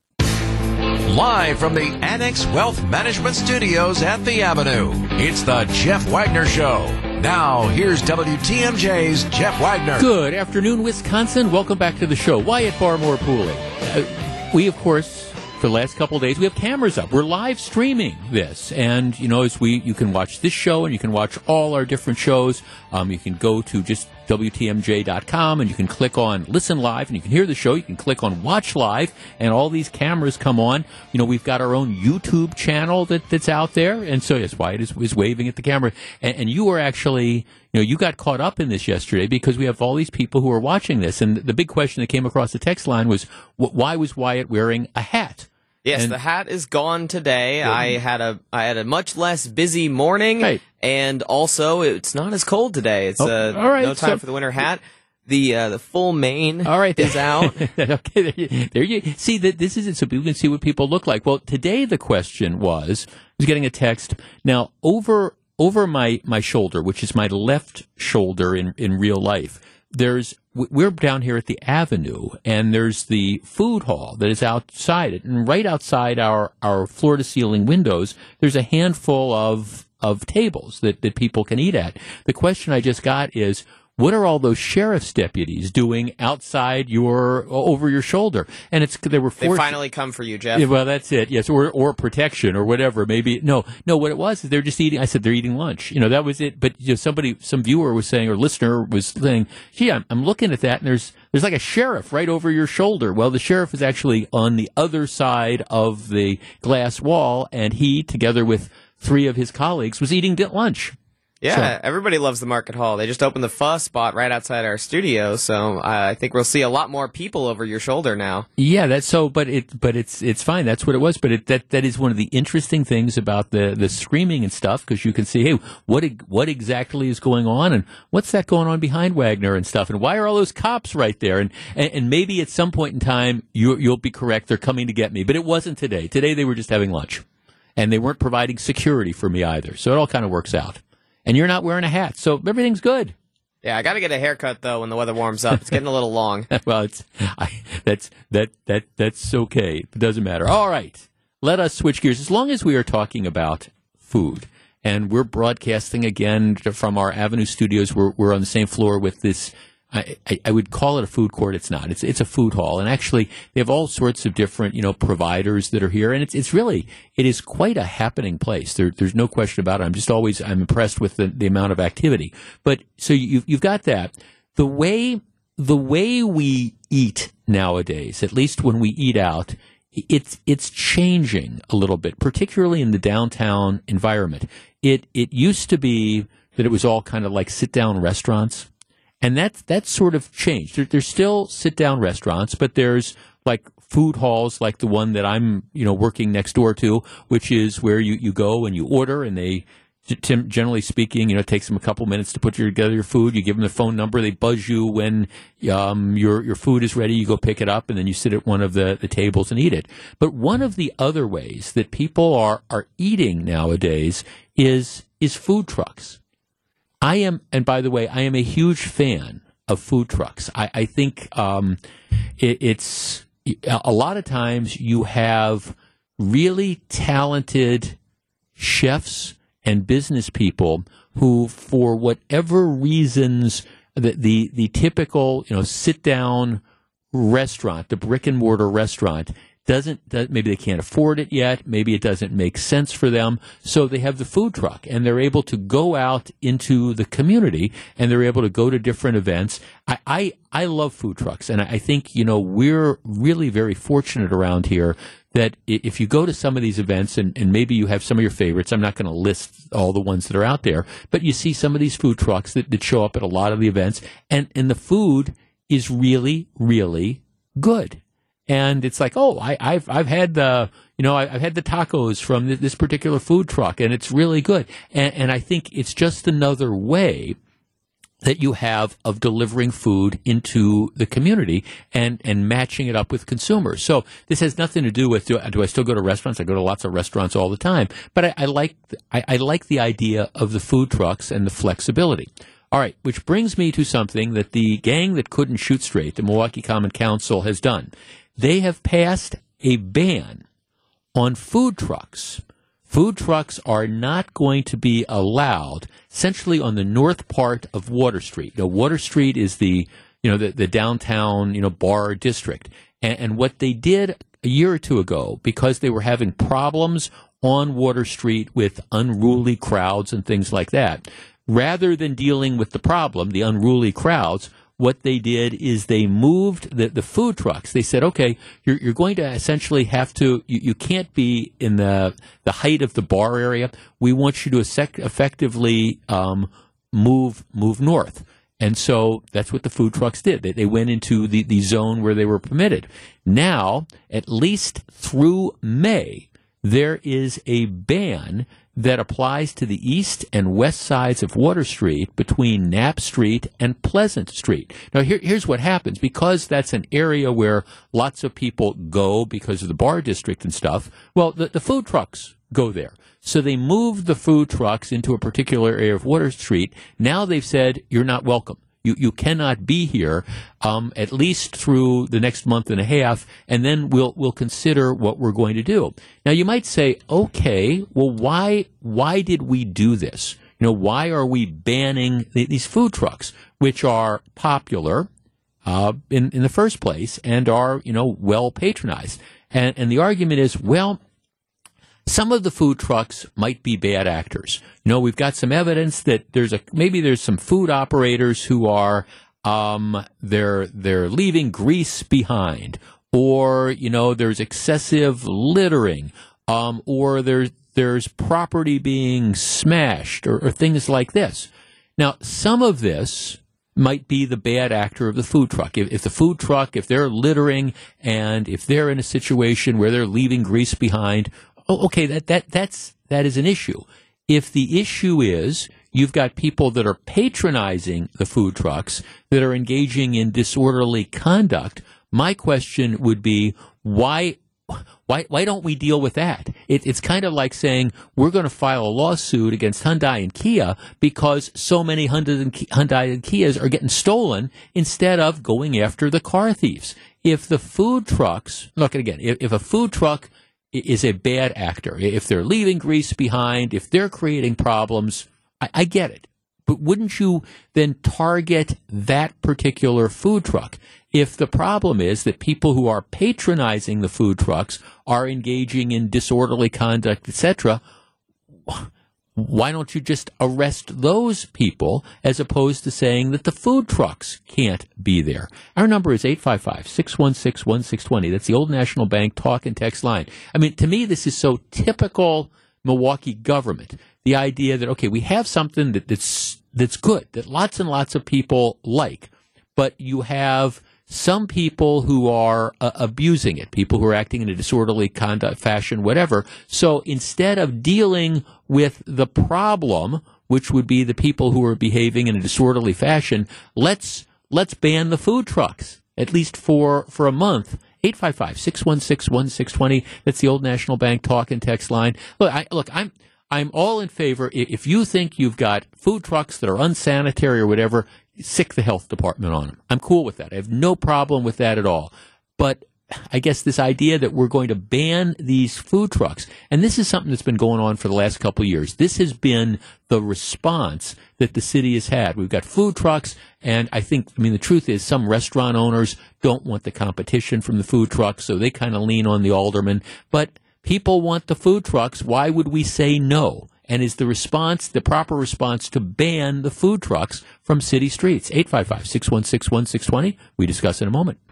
Live from the Annex Wealth Management Studios at the Avenue, it's the Jeff Wagner Show. Now, here's W T M J's Jeff Wagner. Good afternoon, Wisconsin. Welcome back to the show. Wyatt Barmore Pooley. Uh, we, of course, for the last couple of days, we have cameras up. We're live streaming this. And, you know, as we, you can watch this show and you can watch all our different shows. Um, you can go to just W T M J dot com and you can click on Listen Live and you can hear the show. You can click on Watch Live and all these cameras come on. You know, we've got our own YouTube channel that, that's out there. And so, yes, Wyatt is, is waving at the camera. And, and you were actually, you know, you got caught up in this yesterday because we have all these people who are watching this. And the big question that came across the text line was, why was Wyatt wearing a hat? Yes, and, the hat is gone today. Yeah. I had a I had a much less busy morning, right. And also it's not as cold today. It's oh, uh, all right, no time so, for the winter hat. The uh, the full mane all right, is out. Okay, there you, there you see that this is it, so people can see what people look like. Well, today the question was I was getting a text now over over my, my shoulder, which is my left shoulder in in real life. There's we're down here at the Avenue, and there's the food hall that is outside it, and right outside our, our floor-to-ceiling windows, there's a handful of of tables that, that people can eat at. The question I just got is, what are all those sheriff's deputies doing outside your over your shoulder? And it's they were they finally come for you, Jeff. Yeah, well, that's it. Yes, or or protection or whatever. Maybe no, no. What it was is they're just eating. I said they're eating lunch. You know, that was it. But you know, somebody, some viewer was saying or listener was saying, "Gee, I'm, I'm looking at that, and there's there's like a sheriff right over your shoulder." Well, the sheriff is actually on the other side of the glass wall, and he, together with three of his colleagues, was eating lunch. Yeah, so, everybody loves the Market Hall. They just opened the Fuss spot right outside our studio, so uh, I think we'll see a lot more people over your shoulder now. Yeah, that's so. But it, but it's it's fine. That's what it was. But it, that that is one of the interesting things about the the streaming and stuff, because you can see, hey, what what exactly is going on, and what's that going on behind Wagner and stuff, and why are all those cops right there? And and, and maybe at some point in time you you'll be correct. They're coming to get me, but it wasn't today. Today they were just having lunch, and they weren't providing security for me either. So it all kind of works out. And you're not wearing a hat, so everything's good. Yeah, I got to get a haircut though when the weather warms up. It's getting a little long. Well, it's I, that's that that that's okay. It doesn't matter. All right, let us switch gears. As long as we are talking about food, and we're broadcasting again from our Avenue studios, we're we're on the same floor with this. I, I, I would call it a food court. It's not. It's it's a food hall, and actually they have all sorts of different you know providers that are here, and it's it's really it is quite a happening place. There there's no question about it. I'm just always I'm impressed with the, the amount of activity. But so you you've got that the way the way we eat nowadays, at least when we eat out, it's it's changing a little bit, particularly in the downtown environment. It it used to be that it was all kind of like sit down restaurants. And that's, that's sort of changed. There, there's still sit-down restaurants, but there's like food halls like the one that I'm, you know, working next door to, which is where you, you go and you order and they Tim, generally speaking, you know, it takes them a couple minutes to put together your food. You give them the phone number. They buzz you when um, your your food is ready. You go pick it up, and then you sit at one of the, the tables and eat it. But one of the other ways that people are, are eating nowadays is is food trucks. I am, and by the way, I am a huge fan of food trucks. I, I think um, it, it's a lot of times you have really talented chefs and business people who, for whatever reasons, the, the, the typical, you know, sit down restaurant, the brick and mortar restaurant, doesn't, does, maybe they can't afford it yet, maybe it doesn't make sense for them, so they have the food truck, and they're able to go out into the community, and they're able to go to different events. I, I, I love food trucks, and I think, you know, we're really very fortunate around here that if you go to some of these events, and, and maybe you have some of your favorites, I'm not going to list all the ones that are out there, but you see some of these food trucks that, that show up at a lot of the events, and, and the food is really, really good. And it's like, oh, I, I've I've had the you know I, I've had the tacos from th- this particular food truck, and it's really good. And, and I think it's just another way that you have of delivering food into the community and, and matching it up with consumers. So this has nothing to do with do, do I still go to restaurants? I go to lots of restaurants all the time, but I, I like I, I like the idea of the food trucks and the flexibility. All right, which brings me to something that the gang that couldn't shoot straight, the Milwaukee Common Council, has done. They have passed a ban on food trucks. Food trucks are not going to be allowed essentially on the north part of Water Street. Now, Water Street is the, you know, the, the downtown, you know, bar district. And, and what they did a year or two ago, because they were having problems on Water Street with unruly crowds and things like that, rather than dealing with the problem, the unruly crowds, what they did is they moved the, the food trucks. They said, okay, you're, you're going to essentially have to, you, you can't be in the the height of the bar area. We want you to effect, effectively um, move move north. And so that's what the food trucks did. They, they went into the, the zone where they were permitted. Now, at least through May, there is a ban that applies to the east and west sides of Water Street between Knapp Street and Pleasant Street. Now, here, here's what happens. Because that's an area where lots of people go because of the bar district and stuff, well, the, the food trucks go there. So they moved the food trucks into a particular area of Water Street. Now they've said, you're not welcome. You you cannot be here um, at least through the next month and a half, and then we'll we'll consider what we're going to do. Now you might say, okay, well why why did we do this? You know, why are we banning the, these food trucks, which are popular uh, in in the first place and are, you know, well patronized? And and the argument is, well, some of the food trucks might be bad actors. You know, we've got some evidence that there's a maybe there's some food operators who are um, they're they're leaving grease behind, or you know, there's excessive littering, um, or there's there's property being smashed, or, or things like this. Now, some of this might be the bad actor of the food truck. If, if the food truck, if they're littering, and if they're in a situation where they're leaving grease behind. Oh, okay, that, that that's that is an issue. If the issue is you've got people that are patronizing the food trucks that are engaging in disorderly conduct, my question would be why why why don't we deal with that? It, it's kind of like saying we're going to file a lawsuit against Hyundai and Kia because so many Hyundai and, Hyundai and Kias are getting stolen instead of going after the car thieves. If the food trucks, look again, if, if a food truck is a bad actor, if they're leaving grease behind, if they're creating problems, I, I get it. But wouldn't you then target that particular food truck? If the problem is that people who are patronizing the food trucks are engaging in disorderly conduct, et cetera, why don't you just arrest those people as opposed to saying that the food trucks can't be there? Our number is eight five five, six one six, one six two zero. That's the Old National Bank talk and text line. I mean, to me, this is so typical Milwaukee government. The idea that, okay, we have something that, that's, that's good, that lots and lots of people like, but you have some people who are uh, abusing it, people who are acting in a disorderly conduct fashion, whatever. So instead of dealing with the problem, which would be the people who are behaving in a disorderly fashion, let's let's ban the food trucks, at least for, for a month. eight five five, six one six, one six two zero. That's the Old National Bank talk and text line. Look, I, look, I'm I'm all in favor. If you think you've got food trucks that are unsanitary or whatever, sick the health department on them. I'm cool with that. I have no problem with that at all. But I guess this idea that we're going to ban these food trucks, and this is something that's been going on for the last couple of years. This has been the response that the city has had. We've got food trucks, and I think, I mean, the truth is some restaurant owners don't want the competition from the food trucks, so they kind of lean on the alderman. But people want the food trucks. Why would we say no? And is the response, the proper response, to ban the food trucks from city streets? eight five five, six one six, one six two zero. We discuss in a moment.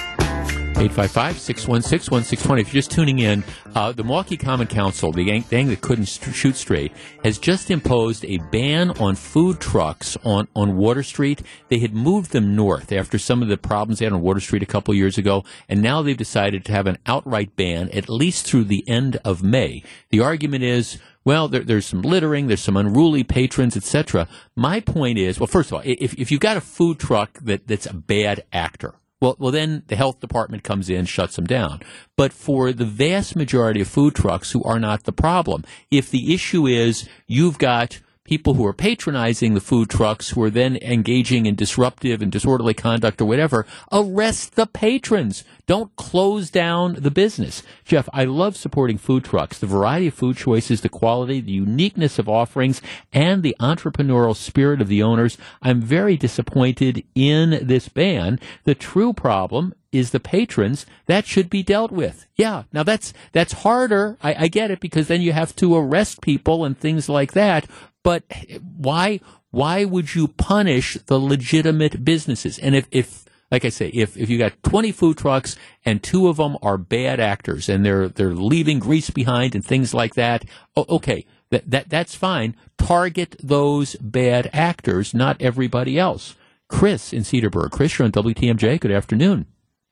eight five five, six one six, one six two zero. If you're just tuning in, uh, the Milwaukee Common Council, the gang, gang that couldn't st- shoot straight, has just imposed a ban on food trucks on, on Water Street. They had moved them north after some of the problems they had on Water Street a couple years ago, and now they've decided to have an outright ban at least through the end of May. The argument is, well, there, there's some littering, there's some unruly patrons, et cetera. My point is, well, first of all, if, if you've got a food truck that, that's a bad actor, Well, well, then the health department comes in, shuts them down. But for the vast majority of food trucks who are not the problem, if the issue is you've got people who are patronizing the food trucks who are then engaging in disruptive and disorderly conduct or whatever, arrest the patrons. Don't close down the business. Jeff, I love supporting food trucks. The variety of food choices, the quality, the uniqueness of offerings, and the entrepreneurial spirit of the owners. I'm very disappointed in this ban. The true problem is the patrons. That should be dealt with. Yeah, now that's that's harder. I, I get it, because then you have to arrest people and things like that. But why why would you punish the legitimate businesses? And if, if like I say, if, if you got twenty food trucks and two of them are bad actors and they're they're leaving grease behind and things like that, oh, okay, that, that that's fine. Target those bad actors, not everybody else. Chris in Cedarburg. Chris, you're on W T M J. Good afternoon.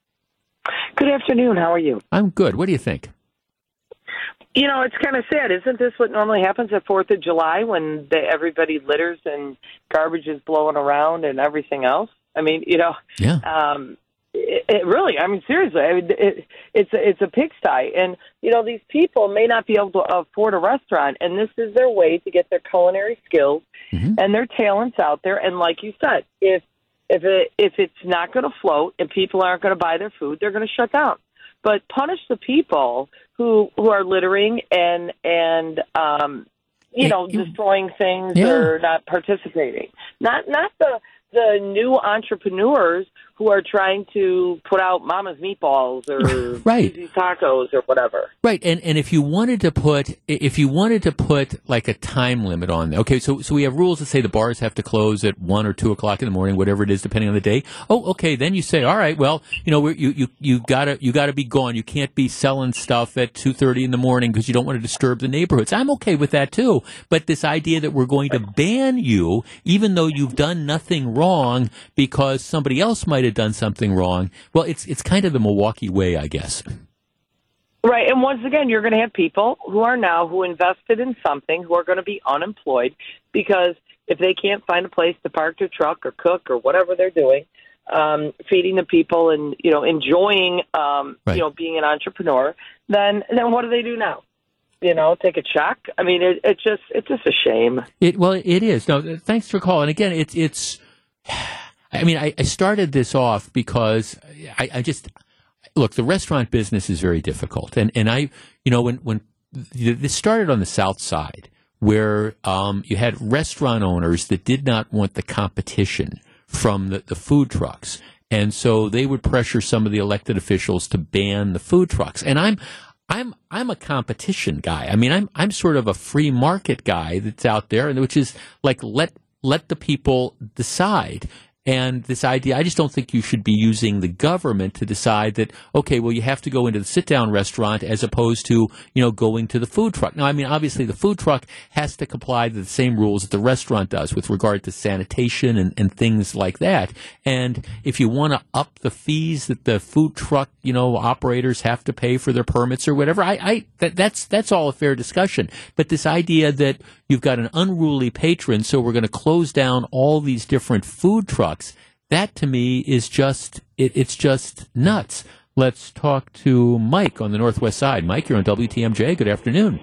Good afternoon. How are you? I'm good. What do you think? You know, it's kind of sad. Isn't this what normally happens at fourth of July when the, everybody litters and garbage is blowing around and everything else? I mean, you know, yeah. um, it, it really, I mean, seriously, I mean, it, it's, a, it's a pigsty. And, you know, these people may not be able to afford a restaurant, and this is their way to get their culinary skills mm-hmm. and their talents out there. And like you said, if if it, if it's not going to float and people aren't going to buy their food, they're going to shut down. But punish the people who who are littering and and um, you know destroying things yeah. or not participating. Not not the the new entrepreneurs who are trying to put out Mama's meatballs or right. Easy tacos or whatever. Right, and and if you wanted to put if you wanted to put like a time limit on, okay, so so we have rules that say the bars have to close at one or two o'clock in the morning, whatever it is, depending on the day. Oh, okay, then you say, all right, well, you know, we're, you you you gotta you gotta be gone. You can't be selling stuff at two thirty in the morning because you don't want to disturb the neighborhoods. I'm okay with that too. But this idea that we're going to ban you, even though you've done nothing wrong, because somebody else might have done something wrong. Well, it's it's kind of the Milwaukee way, I guess. Right, and once again, you're going to have people who are now who invested in something who are going to be unemployed because if they can't find a place to park their truck or cook or whatever they're doing, um, feeding the people and you know enjoying um, right. you know being an entrepreneur, then then what do they do now? You know, take a check. I mean, it, it's just it's just a shame. It well, it is. No, thanks for calling. Again, it's it's. I mean, I, I started this off because I, I just look. The restaurant business is very difficult, and and I, you know, when when this started on the South Side, where um, you had restaurant owners that did not want the competition from the, the food trucks, and so they would pressure some of the elected officials to ban the food trucks. And I'm I'm I'm a competition guy. I mean, I'm I'm sort of a free market guy that's out there, and which is like let let the people decide. And this idea, I just don't think you should be using the government to decide that, okay, well, you have to go into the sit-down restaurant as opposed to, you know, going to the food truck. Now, I mean, obviously the food truck has to comply to the same rules that the restaurant does with regard to sanitation and, and things like that. And if you want to up the fees that the food truck, you know, operators have to pay for their permits or whatever, I, I that, that's that's all a fair discussion. But this idea that you've got an unruly patron, so we're going to close down all these different food trucks, that to me is just it, it's just nuts. Let's talk to Mike on the Northwest Side. Mike, you're on W T M J. Good afternoon.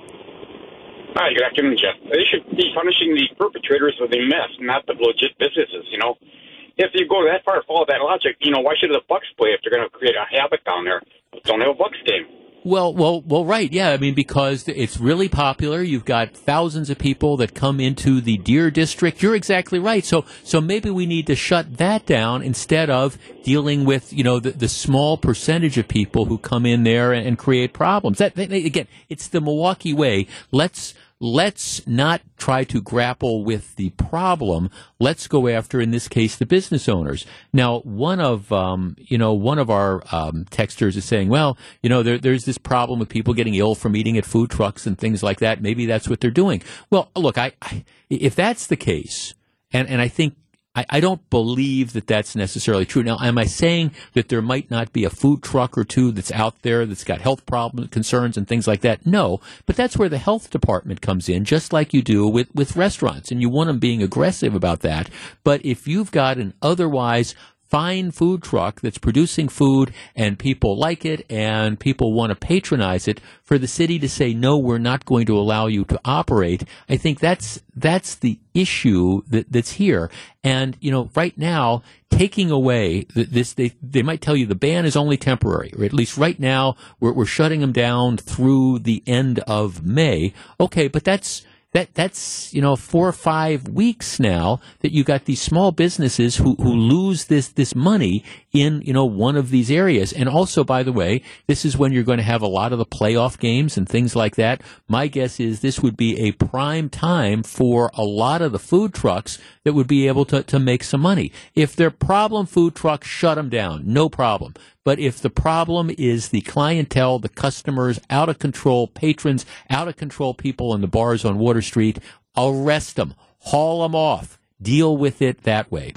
Hi, good afternoon, Jeff. They should be punishing the perpetrators of the mess, not the legit businesses, you know. If you go that far, follow that logic, you know, why should the Bucks play if they're going to create a havoc down there? Don't have a Bucks game. Well, well, well, right, yeah. I mean, because it's really popular. You've got thousands of people that come into the Deer District. You're exactly right. So, so maybe we need to shut that down instead of dealing with, you know, the, the small percentage of people who come in there and, and create problems. That, that again, it's the Milwaukee way. Let's. Let's not try to grapple with the problem. Let's go after, in this case, the business owners. Now, one of um, you know one of our um, texters is saying, well, you know, there, there's this problem with people getting ill from eating at food trucks and things like that. Maybe that's what they're doing. Well, look, I, I if that's the case, and and I think. I, I don't believe that that's necessarily true. Now, am I saying that there might not be a food truck or two that's out there that's got health problems, concerns, and things like that? No, but that's where the health department comes in, just like you do with, with restaurants, and you want them being aggressive about that. But if you've got an otherwise fine food truck that's producing food and people like it and people want to patronize it, for the city to say, no, we're not going to allow you to operate, I think that's that's the issue that, that's here. And, you know, right now, taking away this, they, they might tell you the ban is only temporary, or at least right now, we're, we're shutting them down through the end of May. Okay, but that's That that's, you know, four or five weeks now that you got these small businesses who, who lose this, this money in, you know, one of these areas. And also, by the way, this is when you're going to have a lot of the playoff games and things like that. My guess is this would be a prime time for a lot of the food trucks that would be able to, to make some money. If they're problem food trucks, shut them down. No problem. But if the problem is the clientele, the customers, out of control patrons, out of control people in the bars on Water Street, arrest them, haul them off, deal with it that way.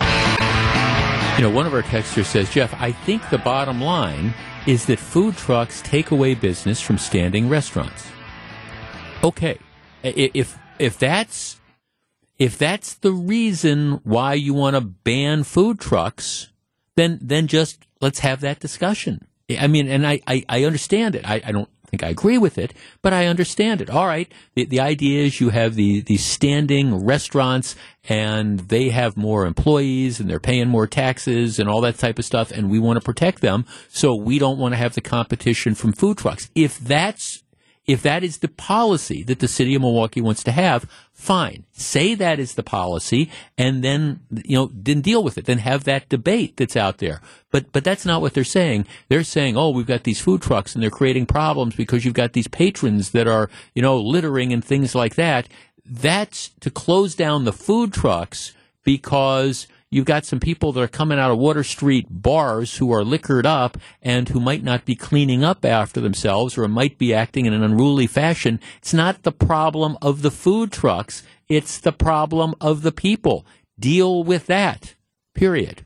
You know, one of our texters says, Jeff, I think the bottom line is that food trucks take away business from standing restaurants. Okay, if if that's if that's the reason why you want to ban food trucks, then then just let's have that discussion. I mean, and I, I, I understand it. I, I don't think I agree with it, but I understand it. All right. The, the idea is you have the, these standing restaurants and they have more employees and they're paying more taxes and all that type of stuff, and we want to protect them, so we don't want to have the competition from food trucks. If that's If that is the policy that the city of Milwaukee wants to have, fine. Say that is the policy, and then, you know, then deal with it. Then have that debate that's out there. But but that's not what they're saying. They're saying, oh, we've got these food trucks, and they're creating problems because you've got these patrons that are, you know, littering and things like that. That's to close down the food trucks because you've got some people that are coming out of Water Street bars who are liquored up and who might not be cleaning up after themselves or might be acting in an unruly fashion. It's not the problem of the food trucks. It's the problem of the people. Deal with that. Period.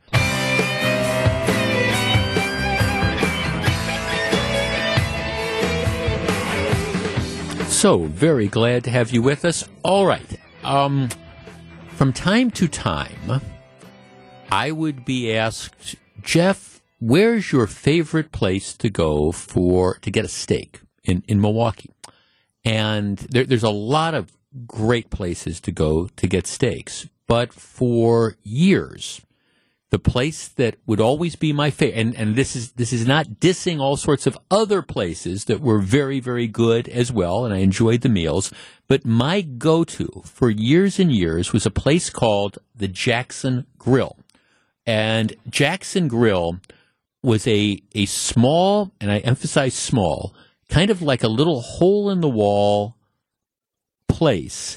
So, very glad to have you with us. All right. Um, from time to time, I would be asked, Jeff, where's your favorite place to go for to get a steak in, in Milwaukee? And there, there's a lot of great places to go to get steaks. But for years, the place that would always be my favorite, and, and this is this is not dissing all sorts of other places that were very, very good as well, and I enjoyed the meals, but my go-to for years and years was a place called the Jackson Grill. And Jackson Grill was a a small, and I emphasize small, kind of like a little hole-in-the-wall place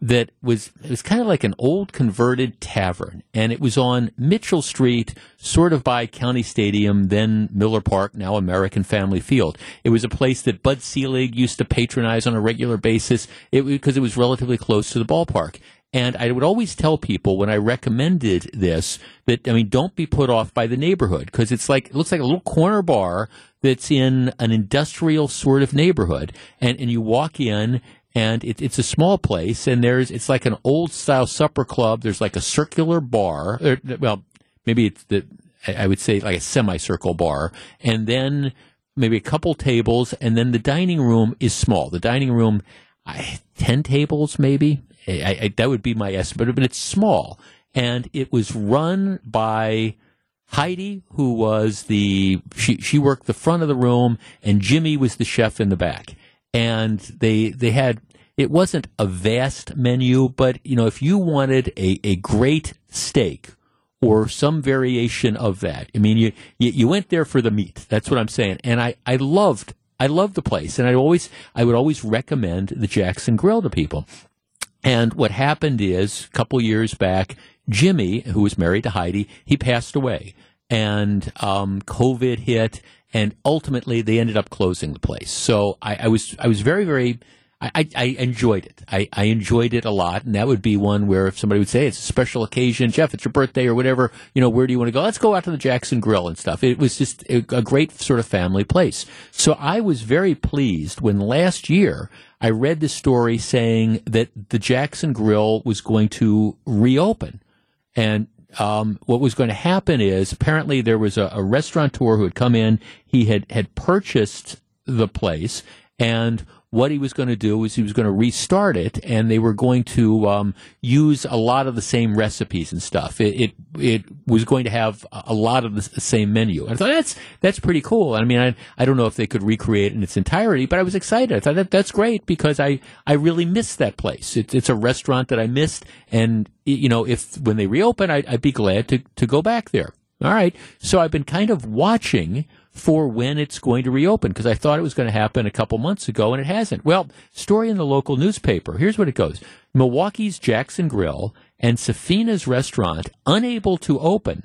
that was, it was kind of like an old converted tavern, and it was on Mitchell Street, sort of by County Stadium, then Miller Park, now American Family Field. It was a place that Bud Selig used to patronize on a regular basis it, because it was relatively close to the ballpark. And I would always tell people when I recommended this that, I mean, don't be put off by the neighborhood, because it's like, it looks like a little corner bar that's in an industrial sort of neighborhood, and, and you walk in, and it, it's a small place, and there's it's like an old style supper club. There's like a circular bar, or, well, maybe it's the I would say like a semicircle bar, and then maybe a couple tables, and then the dining room is small. The dining room, I, ten tables maybe. I, I, that would be my estimate, but it's small, and it was run by Heidi, who was the she she worked the front of the room, and Jimmy was the chef in the back. And they they had, it wasn't a vast menu, but, you know, if you wanted a, a great steak or some variation of that, I mean, you, you you went there for the meat. That's what I'm saying. And I, I loved I loved the place, and I always I would always recommend the Jackson Grill to people. And what happened is, a couple years back, Jimmy, who was married to Heidi, he passed away, and um, COVID hit. And ultimately, they ended up closing the place. So I, I was I was very, very, I, I enjoyed it. I, I enjoyed it a lot. And that would be one where if somebody would say, it's a special occasion, Jeff, it's your birthday or whatever, you know, where do you want to go? Let's go out to the Jackson Grill and stuff. It was just a, a great sort of family place. So I was very pleased when last year I read the story saying that the Jackson Grill was going to reopen. And Um, what was going to happen is apparently there was a, a restaurateur who had come in. He had, had purchased the place, and what he was going to do was he was going to restart it, and they were going to um, use a lot of the same recipes and stuff. It, it it was going to have a lot of the same menu. And I thought that's that's pretty cool. I mean, I I don't know if they could recreate it in its entirety, but I was excited. I thought that that's great because I, I really missed that place. It's it's a restaurant that I missed, and you know, if when they reopen, I'd, I'd be glad to to go back there. All right, so I've been kind of watching for when it's going to reopen, because I thought it was going to happen a couple months ago, and it hasn't. Well, story in the local newspaper. Here's what it goes. Milwaukee's Jackson Grill and Safina's restaurant unable to open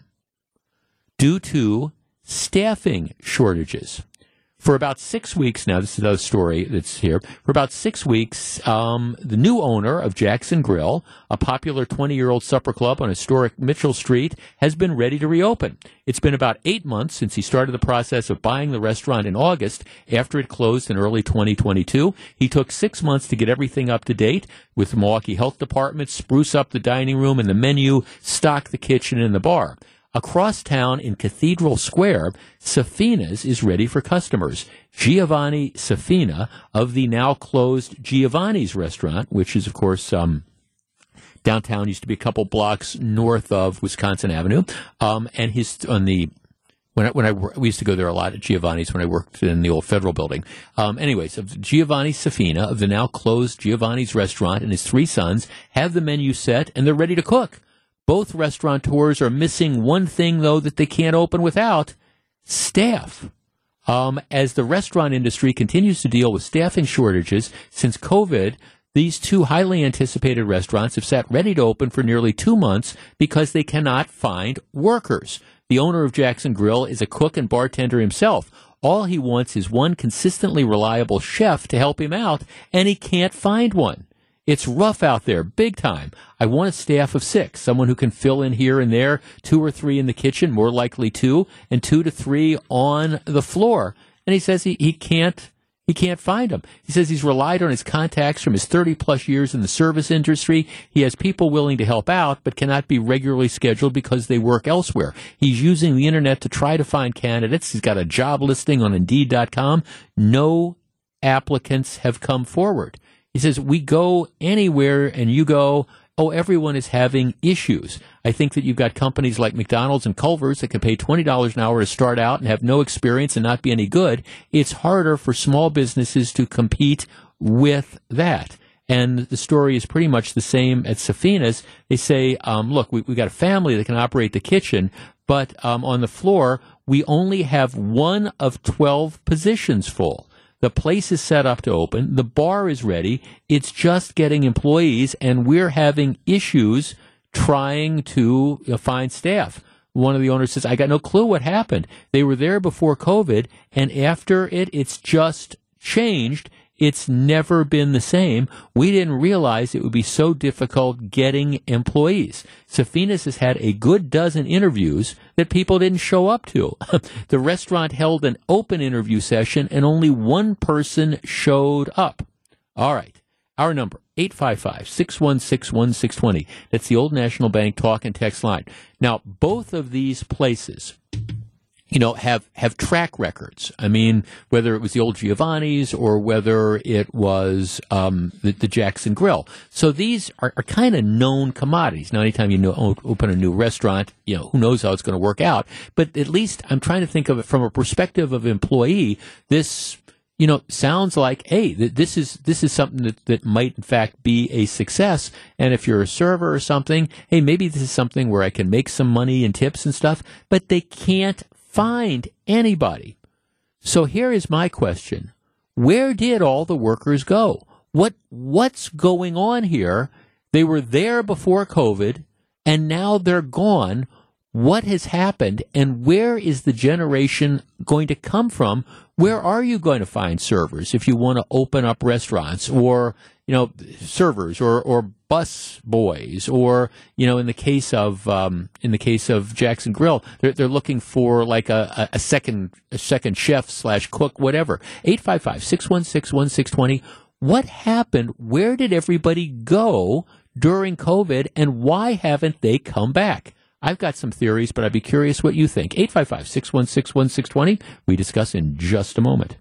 due to staffing shortages. For about six weeks now, this is another story that's here. For about six weeks, um, the new owner of Jackson Grill, a popular twenty-year-old supper club on historic Mitchell Street, has been ready to reopen. It's been about eight months since he started the process of buying the restaurant in August after it closed in early twenty twenty-two. He took six months to get everything up to date with the Milwaukee Health Department, spruce up the dining room and the menu, stock the kitchen and the bar. Across town in Cathedral Square, Safina's is ready for customers. Giovanni Safina of the now closed Giovanni's restaurant, which is, of course, um, downtown, used to be a couple blocks north of Wisconsin Avenue, um, and his on the when I, when I we used to go there a lot at Giovanni's when I worked in the old Federal Building. Um, anyways, of Giovanni Safina of the now closed Giovanni's restaurant and his three sons have the menu set and they're ready to cook. Both restaurateurs are missing one thing, though, that they can't open without: staff. Um, as the restaurant industry continues to deal with staffing shortages since COVID, these two highly anticipated restaurants have sat ready to open for nearly two months because they cannot find workers. The owner of Jackson Grill is a cook and bartender himself. All he wants is one consistently reliable chef to help him out, and he can't find one. It's rough out there, big time. I want a staff of six, someone who can fill in here and there, two or three in the kitchen, more likely two, and two to three on the floor. And he says he, he can't he can't find them. He says he's relied on his contacts from his thirty-plus years in the service industry. He has people willing to help out, but cannot be regularly scheduled because they work elsewhere. He's using the Internet to try to find candidates. He's got a job listing on Indeed dot com. No applicants have come forward. He says, we go anywhere and you go, oh, everyone is having issues. I think that you've got companies like McDonald's and Culver's that can pay twenty dollars an hour to start out and have no experience and not be any good. It's harder for small businesses to compete with that. And the story is pretty much the same at Safina's. They say, um, look, we, we've got a family that can operate the kitchen, but um, on the floor, we only have one of twelve positions full. The place is set up to open. The bar is ready. It's just getting employees, and we're having issues trying to uh, find staff. One of the owners says, I got no clue what happened. They were there before COVID, and after it, it's just changed. It's never been the same. We didn't realize it would be so difficult getting employees. Safinas has had a good dozen interviews that people didn't show up to. The restaurant held an open interview session, and only one person showed up. All right. Our number, eight five five, six one six, one six two zero. That's the Old National Bank talk and text line. Now, both of these places, you know, have, have track records. I mean, whether it was the old Giovanni's or whether it was um, the, the Jackson Grill. So these are, are kind of known commodities. Now, anytime you know, open a new restaurant, you know, who knows how it's going to work out. But at least I'm trying to think of it from a perspective of employee. This, you know, sounds like, hey, th- this is this is something that, that might, in fact, be a success. And if you're a server or something, hey, maybe this is something where I can make some money in tips and stuff. But they can't find anybody. So here is my question. Where did all the workers go? What what's going on here? They were there before COVID, and now they're gone. What has happened, and where is the generation going to come from? Where are you going to find servers if you want to open up restaurants, or, you know, servers or, or bus boys, or, you know, in the case of um, in the case of Jackson Grill, they're they're looking for like a, a second a second chef slash cook, whatever. eight five five, six one six, one six two zero. What happened? Where did everybody go during COVID, and why haven't they come back? I've got some theories, but I'd be curious what you think. eight five five, six one six, one six two zero. We discuss in just a moment.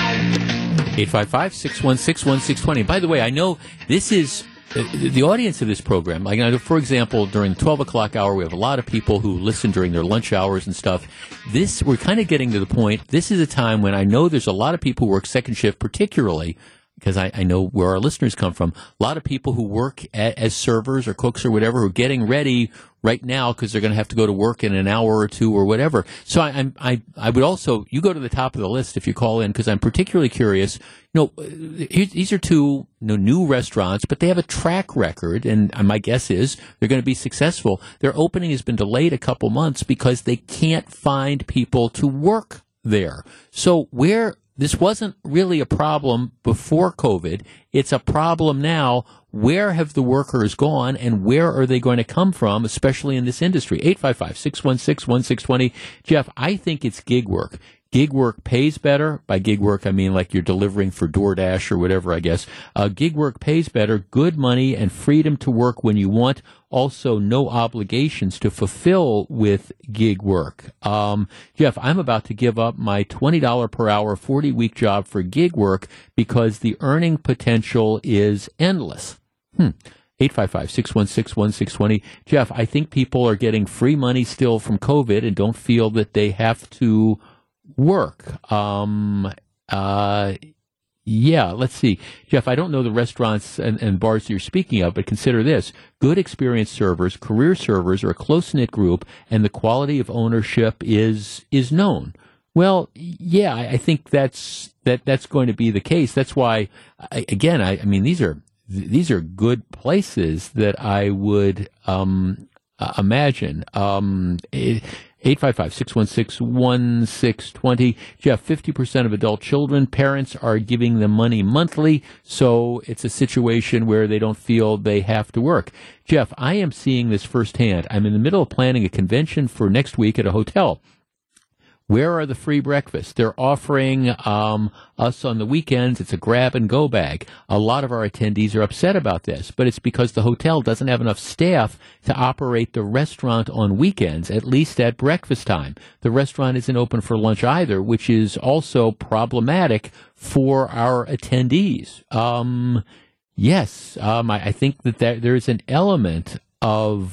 eight five five, six one six, one six two zero. By the way, I know this is uh, the audience of this program. Like, you know, for example, during the twelve o'clock hour, we have a lot of people who listen during their lunch hours and stuff. This, we're kind of getting to the point. This is a time when I know there's a lot of people who work second shift, particularly because I, I know where our listeners come from. A lot of people who work a, as servers or cooks or whatever who are getting ready right now because they're going to have to go to work in an hour or two or whatever. So I, I'm, I, I would also, you go to the top of the list if you call in, because I'm particularly curious. You know, these are two you know, new restaurants, but they have a track record, and my guess is they're going to be successful. Their opening has been delayed a couple months because they can't find people to work there. So where this wasn't really a problem before COVID, it's a problem now. Where have the workers gone, and where are they going to come from, especially in this industry? eight five five, six one six, one six two zero. Jeff, I think it's gig work. Gig work pays better. By gig work, I mean like you're delivering for DoorDash or whatever, I guess. Uh, gig work pays better, good money, and freedom to work when you want. Also, no obligations to fulfill with gig work. Um, Jeff, I'm about to give up my twenty dollars per hour, forty-week job for gig work because the earning potential is endless. Hmm. eight five five, six one six, one six two zero. Jeff, I think people are getting free money still from COVID and don't feel that they have to work. Um, uh, yeah, let's see. Jeff, I don't know the restaurants and, and bars that you're speaking of, but consider this. Good experienced servers, career servers are a close-knit group, and the quality of ownership is is known. Well, yeah, I, I think that's that that's going to be the case. That's why, I, again, I, I mean, these are these are good places that I would um, uh, imagine. Um, it, eight five five, six one six, one six two zero. Jeff, fifty percent of adult children, parents are giving them money monthly, so it's a situation where they don't feel they have to work. Jeff, I am seeing this firsthand. I'm in the middle of planning a convention for next week at a hotel. Where are the free breakfasts? They're offering um, us on the weekends. It's a grab-and-go bag. A lot of our attendees are upset about this, but it's because the hotel doesn't have enough staff to operate the restaurant on weekends, at least at breakfast time. The restaurant isn't open for lunch either, which is also problematic for our attendees. Um, yes, um, I, I think that there, there is an element of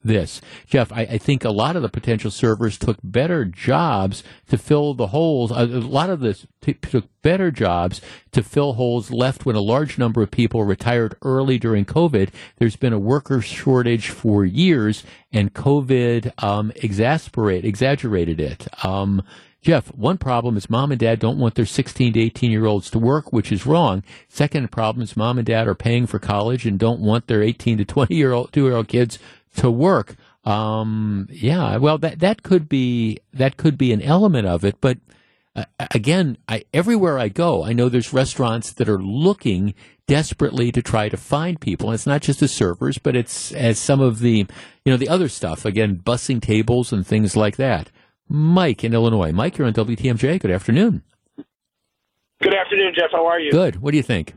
this. Jeff, I, I think a lot of the potential servers took better jobs to fill the holes. A lot of this t- took better jobs to fill holes left when a large number of people retired early during COVID. There's been a worker shortage for years, and COVID um, exasperate, exaggerated it. Um, Jeff, one problem is mom and dad don't want their sixteen to eighteen-year-olds to work, which is wrong. Second problem is mom and dad are paying for college and don't want their eighteen to twenty-year-old, two-year-old kids to work. Um, yeah, well, that that could be that could be an element of it. But uh, again, I, everywhere I go, I know there's restaurants that are looking desperately to try to find people. And it's not just the servers, but it's as some of the, you know, the other stuff. Again, bussing tables and things like that. Mike in Illinois. Mike, you're on W T M J. Good afternoon. Good afternoon, Jeff. How are you? Good. What do you think?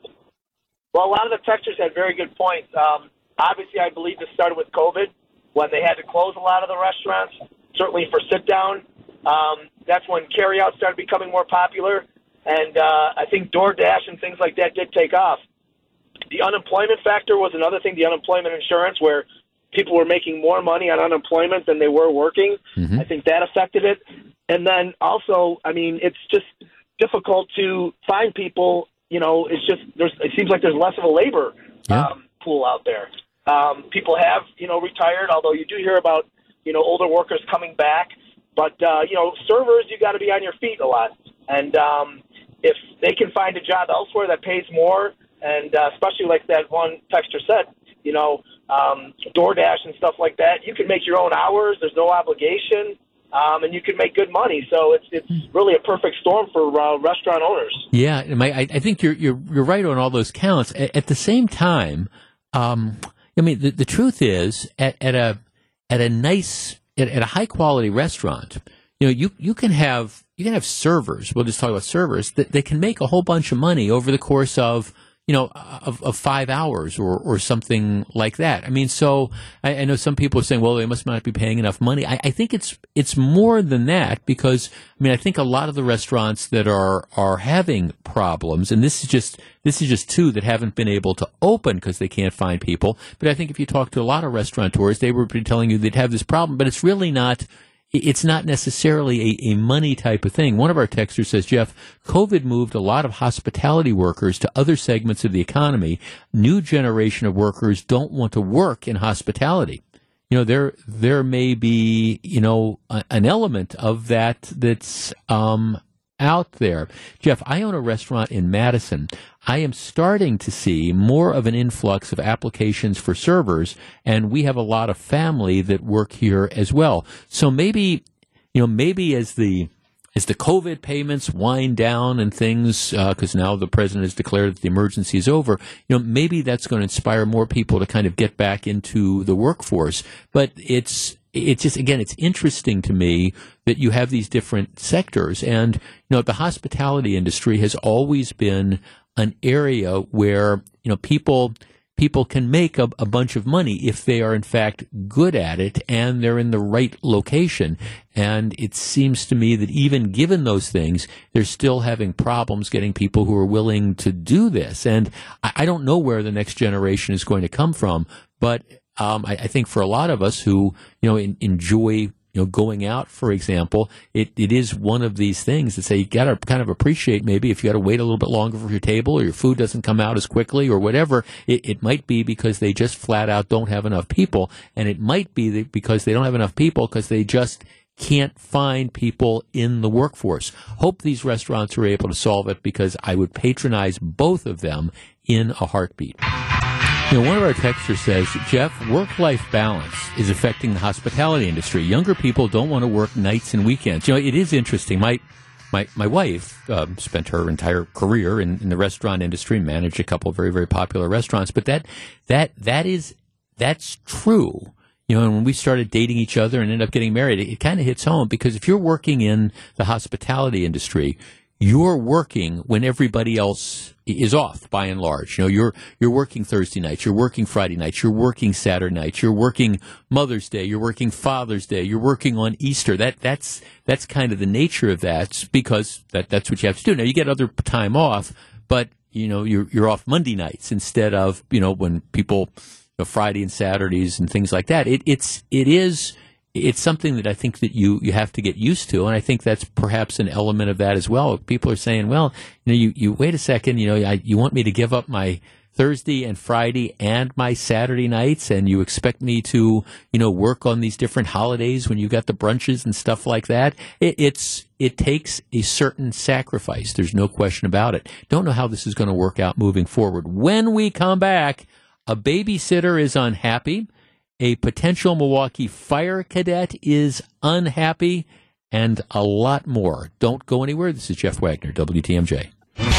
Well, a lot of the texters had very good points. Um, obviously, I believe this started with COVID when they had to close a lot of the restaurants, certainly for sit-down. Um, that's when carry-out started becoming more popular, and uh, I think DoorDash and things like that did take off. The unemployment factor was another thing, the unemployment insurance, where people were making more money on unemployment than they were working. Mm-hmm. I think that affected it. And then also, I mean, it's just difficult to find people. You know, it's just, there's, it seems like there's less of a labor yeah. um, pool out there. Um, people have, you know, retired, although you do hear about, you know, older workers coming back. But, uh, you know, servers, you got to be on your feet a lot. And um, if they can find a job elsewhere that pays more, and uh, especially like that one texter said, you know, um, DoorDash and stuff like that, you can make your own hours. There's no obligation, um, and you can make good money. So it's it's really a perfect storm for uh, restaurant owners. Yeah, I, I think you're you're you're right on all those counts. At, at the same time, um, I mean, the, the truth is, at, at a at a nice at, at a high quality restaurant, you know, you you can have you can have servers. We'll just talk about servers that they can make a whole bunch of money over the course of. You know, of, of five hours or, or something like that. I mean, so I, I know some people are saying, well, they must not be paying enough money. I, I think it's it's more than that because, I mean, I think a lot of the restaurants that are are having problems, and this is just this is just two that haven't been able to open because they can't find people. But I think if you talk to a lot of restaurateurs, they would be telling you they'd have this problem, but it's really not. It's not necessarily a, a money type of thing. One of our texters says, Jeff, COVID moved a lot of hospitality workers to other segments of the economy. New generation of workers don't want to work in hospitality. You know, there there may be, you know, a, an element of that that's um, out there. Jeff, I own a restaurant in Madison. I am starting to see more of an influx of applications for servers, and we have a lot of family that work here as well. So maybe, you know, maybe as the as the COVID payments wind down and things, because uh, now the president has declared that the emergency is over, you know, maybe that's going to inspire more people to kind of get back into the workforce. But it's it's just, again, it's interesting to me that you have these different sectors, and you know, the hospitality industry has always been an area where, you know, people people can make a, a bunch of money if they are in fact good at it and they're in the right location. And it seems to me that even given those things, they're still having problems getting people who are willing to do this. And I, I don't know where the next generation is going to come from, but um, I, I think for a lot of us who, you know, in, enjoy You know, going out, for example, it, it is one of these things that say you got to kind of appreciate maybe if you got to wait a little bit longer for your table or your food doesn't come out as quickly or whatever. It, it might be because they just flat out don't have enough people, and it might be that because they don't have enough people because they just can't find people in the workforce. Hope these restaurants are able to solve it because I would patronize both of them in a heartbeat. You know, one of our texters says, Jeff, work-life balance is affecting the hospitality industry. Younger people don't want to work nights and weekends. You know, it is interesting. My my my wife uh, spent her entire career in, in the restaurant industry, managed a couple of very, very popular restaurants. But that that that is that's true. You know, and when we started dating each other and ended up getting married, it, it kind of hits home because if you're working in the hospitality industry, you're working when everybody else is off, by and large. You know, you're you're working Thursday nights, you're working Friday nights, you're working Saturday nights, you're working Mother's Day, you're working Father's Day, you're working on Easter. That that's that's kind of the nature of that because that that's what you have to do. Now you get other time off, but you know you're you're off Monday nights instead of you know when people know, Friday and Saturdays and things like that. It, it's it is it's something that I think that you, you have to get used to, and I think that's perhaps an element of that as well. People are saying, well, you know, you, you wait a second, you know, I, you want me to give up my Thursday and Friday and my Saturday nights, and you expect me to, you know, work on these different holidays when you got the brunches and stuff like that. It, it's it takes a certain sacrifice. There's no question about it. Don't know how this is going to work out moving forward. When we come back, a babysitter is unhappy, a potential Milwaukee Fire cadet is unhappy, and a lot more. Don't go anywhere. This is Jeff Wagner, W T M J.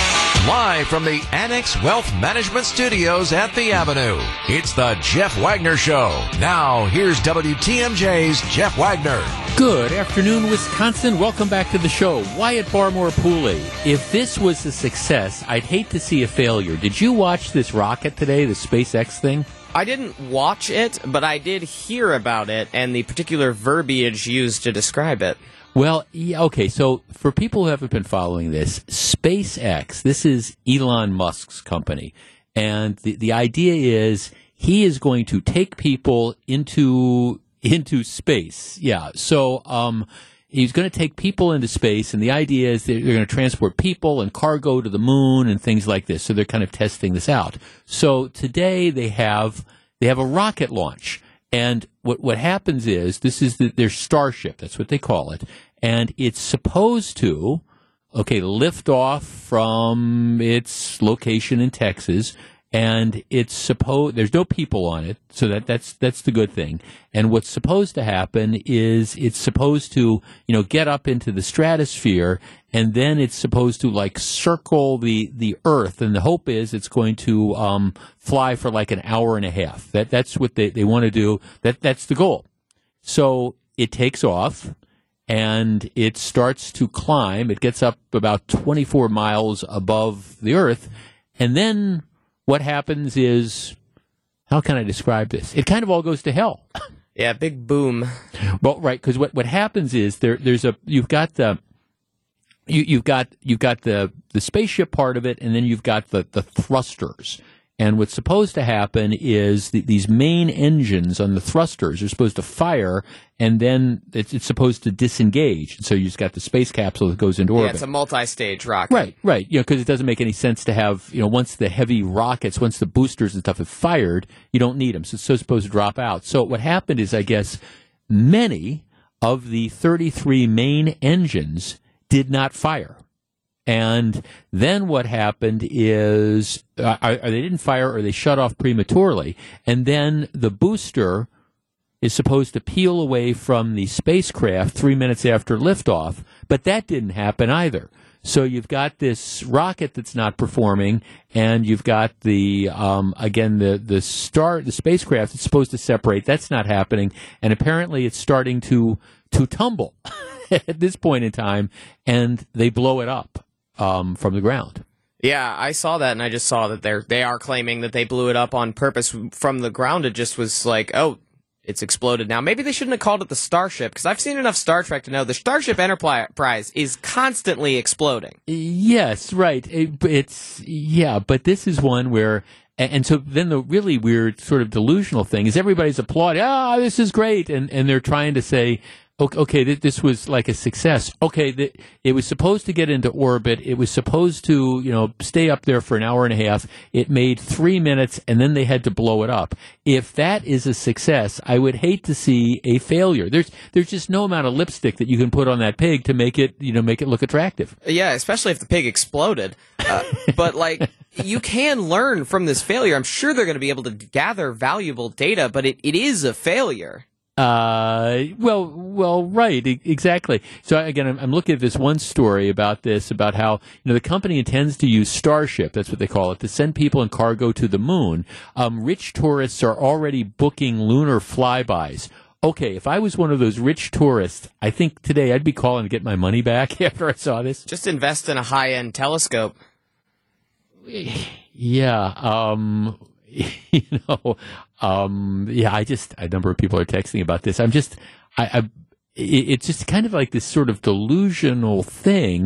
Live from the Annex Wealth Management Studios at the Avenue, it's the Jeff Wagner Show. Now, here's W T M J's Jeff Wagner. Good afternoon, Wisconsin. Welcome back to the show. Wyatt Barmore Pooley. If this was a success, I'd hate to see a failure. Did you watch this rocket today, the SpaceX thing? I didn't watch it, but I did hear about it and the particular verbiage used to describe it. Well, yeah, okay, so for people who haven't been following this, SpaceX, this is Elon Musk's company, and the, the idea is he is going to take people into into space. Yeah, so um, he's going to take people into space, and the idea is that they're going to transport people and cargo to the moon and things like this, so they're kind of testing this out. So today they have they have a rocket launch. And what what happens is, this is the, their Starship, that's what they call it, and it's supposed to, okay, lift off from its location in Texas, and it's supposed, there's no people on it, so that, that's that's the good thing. And what's supposed to happen is it's supposed to, you know, get up into the stratosphere, and then it's supposed to, like, circle the, the Earth, and the hope is it's going to um, fly for like an hour and a half. That That's what they, they want to do. That That's the goal. So it takes off, and it starts to climb. It gets up about twenty-four miles above the Earth, and then what happens is, how can I describe this? It kind of all goes to hell. Yeah, big boom. Well, right, because what, what happens is there there's a you've got the you, you've got you've got the, the spaceship part of it, and then you've got the, the thrusters. And what's supposed to happen is the, these main engines on the thrusters are supposed to fire, and then it's, it's supposed to disengage. And so you just got the space capsule that goes into orbit. Yeah, it's a multi-stage rocket. Right, right. You know, because it doesn't make any sense to have, you know, once the heavy rockets, once the boosters and stuff have fired, you don't need them. So it's so supposed to drop out. So what happened is, I guess, many of the thirty-three main engines did not fire. And then what happened is uh, they didn't fire, or they shut off prematurely. And then the booster is supposed to peel away from the spacecraft three minutes after liftoff, but that didn't happen either. So you've got this rocket that's not performing, and you've got the um, again the the star the spacecraft that's supposed to separate. That's not happening, and apparently it's starting to to tumble at this point in time, and they blow it up. Um, from the ground. Yeah, I saw that, and I just saw that they're they are claiming that they blew it up on purpose from the ground. It just was like, oh, it's exploded now. Maybe they shouldn't have called it the Starship, because I've seen enough Star Trek to know the Starship Enterprise is constantly exploding. Yes, right. It, it's yeah, but this is one where. And so then the really weird sort of delusional thing is everybody's applauding, ah, this is great, and and they're trying to say, okay, this was like a success. Okay, it was supposed to get into orbit. It was supposed to, you know, stay up there for an hour and a half. It made three minutes, and then they had to blow it up. If that is a success, I would hate to see a failure. There's there's just no amount of lipstick that you can put on that pig to make it, you know, make it look attractive. Yeah, especially if the pig exploded. Uh, but like, you can learn from this failure. I'm sure they're going to be able to gather valuable data, but it, it is a failure. Uh, well, well, right, e- exactly. So again, I'm, I'm looking at this one story about this, about how, you know, the company intends to use Starship, that's what they call it, to send people and cargo to the moon. Um, rich tourists are already booking lunar flybys. Okay, if I was one of those rich tourists, I think today I'd be calling to get my money back after I saw this. Just invest in a high-end telescope. Yeah, um, you know, um, yeah, I just, a number of people are texting about this. I'm just, I, I, it's just kind of like this sort of delusional thing.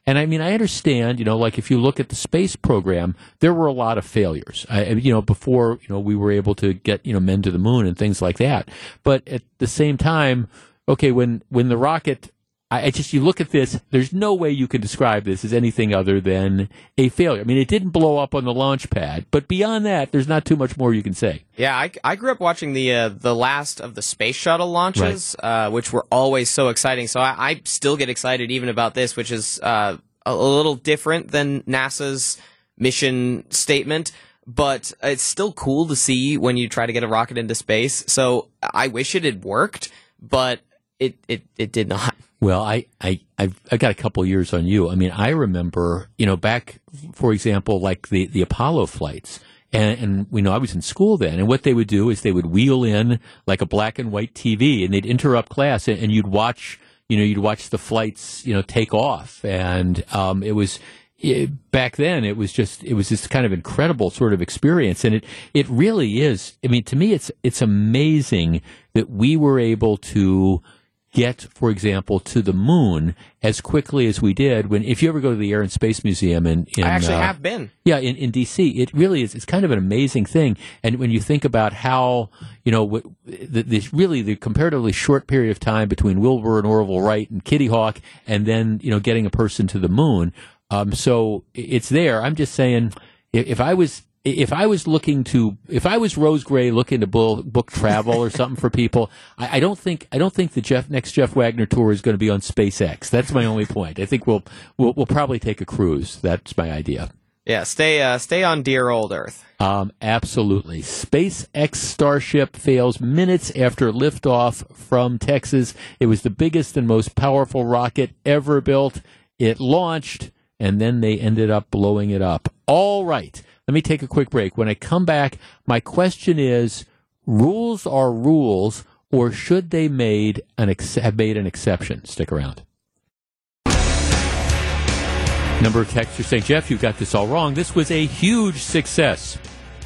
And I mean, I understand, you know, like if you look at the space program, there were a lot of failures, I, you know, before, you know, we were able to get, you know, men to the moon and things like that. But at the same time, okay, when, when the rocket, I, I just, you look at this, there's no way you can describe this as anything other than a failure. I mean, it didn't blow up on the launch pad, but beyond that, there's not too much more you can say. Yeah, I, I grew up watching the uh, the last of the space shuttle launches, right. uh, which were always so exciting. So I, I still get excited even about this, which is uh, a, a little different than NASA's mission statement. But it's still cool to see when you try to get a rocket into space. So I wish it had worked, but it, it, it did not. Well, I, I, I've, I've got a couple of years on you. I mean, I remember, you know, back, for example, like the, the Apollo flights. And, and, you know, I was in school then. And what they would do is they would wheel in like a black and white T V and they'd interrupt class and, and you'd watch, you know, you'd watch the flights, you know, take off. And um, it was, it, back then, it was just, it was this kind of incredible sort of experience. And it, it really is. I mean, to me, it's, it's amazing that we were able to get, for example, to the moon as quickly as we did. When, if you ever go to the Air and Space Museum in, in I actually uh, have been. Yeah, in, in D C, it really is. It's kind of an amazing thing. And when you think about how, you know, what, the, this really the comparatively short period of time between Wilbur and Orville Wright and Kitty Hawk, and then you know getting a person to the moon. Um, so it's there. I'm just saying, if, if I was. If I was looking to, if I was Rose Gray looking to book, book travel or something for people, I, I don't think, I don't think the Jeff, next Jeff Wagner tour is going to be on SpaceX. That's my only point. I think we'll, we'll, we'll probably take a cruise. That's my idea. Yeah, stay, uh, stay on dear old Earth. Um, absolutely. SpaceX Starship fails minutes after liftoff from Texas. It was the biggest and most powerful rocket ever built. It launched, and then they ended up blowing it up. All right. Let me take a quick break. When I come back, my question is, rules are rules, or should they made an ex- have made an exception? Stick around. Number of texters saying, Jeff, you got this all wrong. This was a huge success.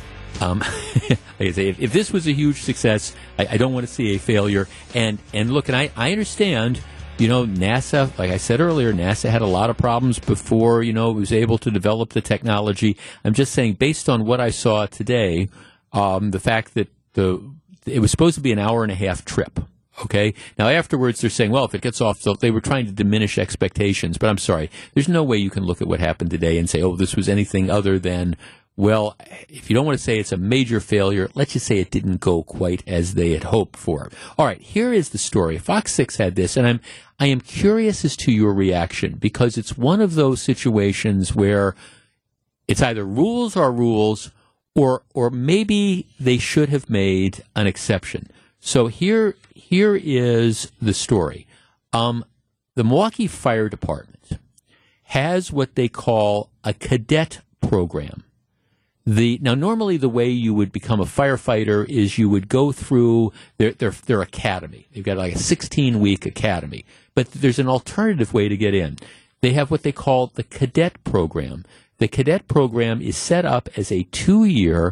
Um, like I say, if, if this was a huge success, I, I don't want to see a failure. And, and look, and I, I understand... You know, NASA, like I said earlier, NASA had a lot of problems before, you know, it was able to develop the technology. I'm just saying, based on what I saw today, um, the fact that the it was supposed to be an hour and a half trip, okay? Now, afterwards, they're saying, well, if it gets off, so they were trying to diminish expectations. But I'm sorry, there's no way you can look at what happened today and say, oh, this was anything other than, well, if you don't want to say it's a major failure, let's just say it didn't go quite as they had hoped for. All right, here is the story. Fox six had this, and I'm I am curious as to your reaction, because it's one of those situations where it's either rules are rules, or or maybe they should have made an exception. So here here is the story. Um, the Milwaukee Fire Department has what they call a cadet program. The, now, normally the way you would become a firefighter is you would go through their, their, their academy. They've got like a sixteen-week academy. But there's an alternative way to get in. They have what they call the cadet program. The cadet program is set up as a two-year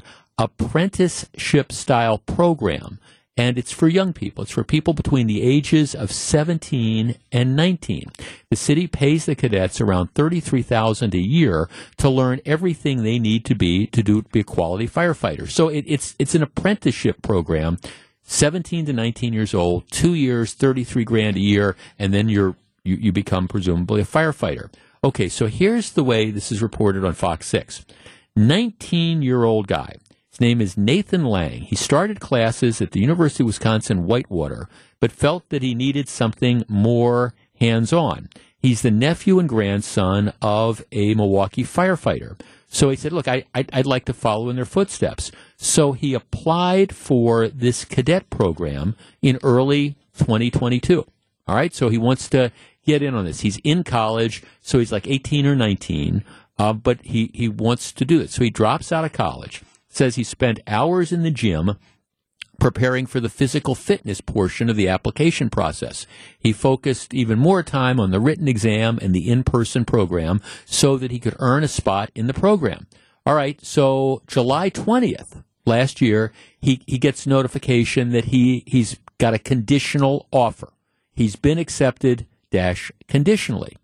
apprenticeship-style program, and it's for young people. It's for people between the ages of seventeen and nineteen. The city pays the cadets around thirty-three thousand dollars a year to learn everything they need to be to do to be a quality firefighter. So it, it's it's an apprenticeship program, seventeen to nineteen years old, two years, thirty-three grand a year, and then you're you, you become presumably a firefighter. Okay, so here's the way this is reported on Fox six. nineteen-year-old guy. His name is Nathan Lang. He started classes at the University of Wisconsin-Whitewater, but felt that he needed something more hands-on. He's the nephew and grandson of a Milwaukee firefighter. So he said, look, I, I'd, I'd like to follow in their footsteps. So he applied for this cadet program in early twenty twenty-two. All right, so he wants to get in on this. He's in college, so he's like eighteen or nineteen, uh, but he, he wants to do it. So he drops out of college. Says he spent hours in the gym preparing for the physical fitness portion of the application process. He focused even more time on the written exam and the in-person program so that he could earn a spot in the program. All right, so July twentieth last year, he, he gets notification that he, he's got a conditional offer. He's been accepted, dash, conditionally.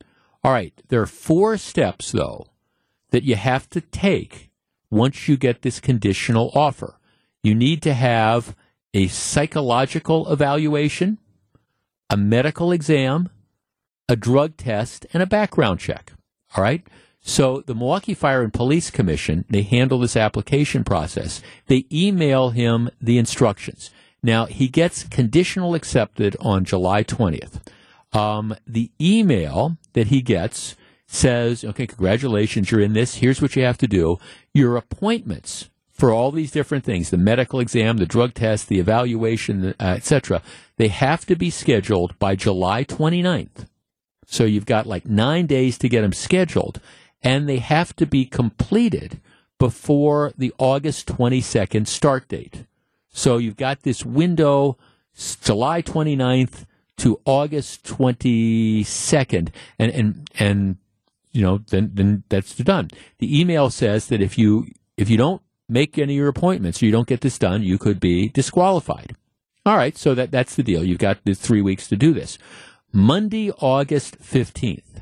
All right, there are four steps, though, that you have to take once you get this conditional offer. You need to have a psychological evaluation, a medical exam, a drug test, and a background check. All right? So the Milwaukee Fire and Police Commission, they handle this application process. They email him the instructions. Now, he gets conditional accepted on July twentieth. Um, the email that he gets says, okay, congratulations, you're in this. Here's what you have to do. Your appointments for all these different things, the medical exam, the drug test, the evaluation, uh, et cetera, they have to be scheduled by July twenty-ninth. So you've got like nine days to get them scheduled, and they have to be completed before the August twenty-second start date. So you've got this window, July twenty-ninth to August twenty-second, and, and, and you know, then, then that's done. The email says that if you, if you don't make any of your appointments or you don't get this done, you could be disqualified. All right, so that, that's the deal. You've got the three weeks to do this. Monday, August fifteenth,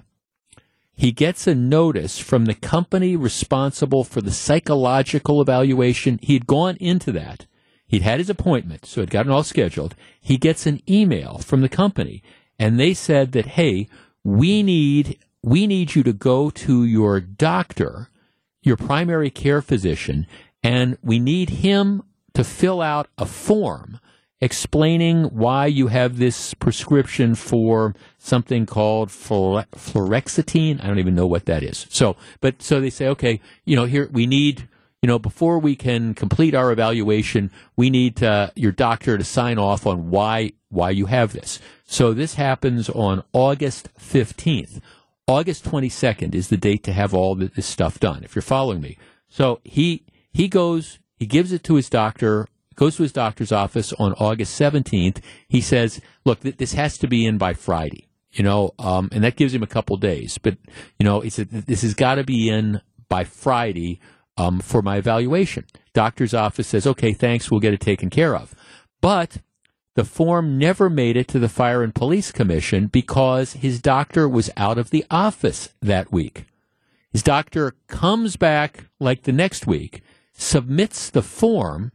he gets a notice from the company responsible for the psychological evaluation. He'd gone into that. He'd had his appointment, so he'd gotten all scheduled. He gets an email from the company, and they said that, hey, we need we need you to go to your doctor, your primary care physician, and we need him to fill out a form explaining why you have this prescription for something called fluor- fluoxetine. I don't even know what that is. So, but so they say, okay, you know, here we need, you know, before we can complete our evaluation, we need uh, your doctor to sign off on why why you have this. So this happens on August fifteenth. August twenty-second is the date to have all this stuff done, if you're following me. So he he goes, he gives it to his doctor, goes to his doctor's office on August seventeenth. He says, look, th- this has to be in by Friday, you know, um, and that gives him a couple days. But, you know, he said, this has got to be in by Friday um, for my evaluation. Doctor's office says, okay, thanks, we'll get it taken care of. But the form never made it to the Fire and Police Commission because his doctor was out of the office that week. His doctor comes back like the next week, submits the form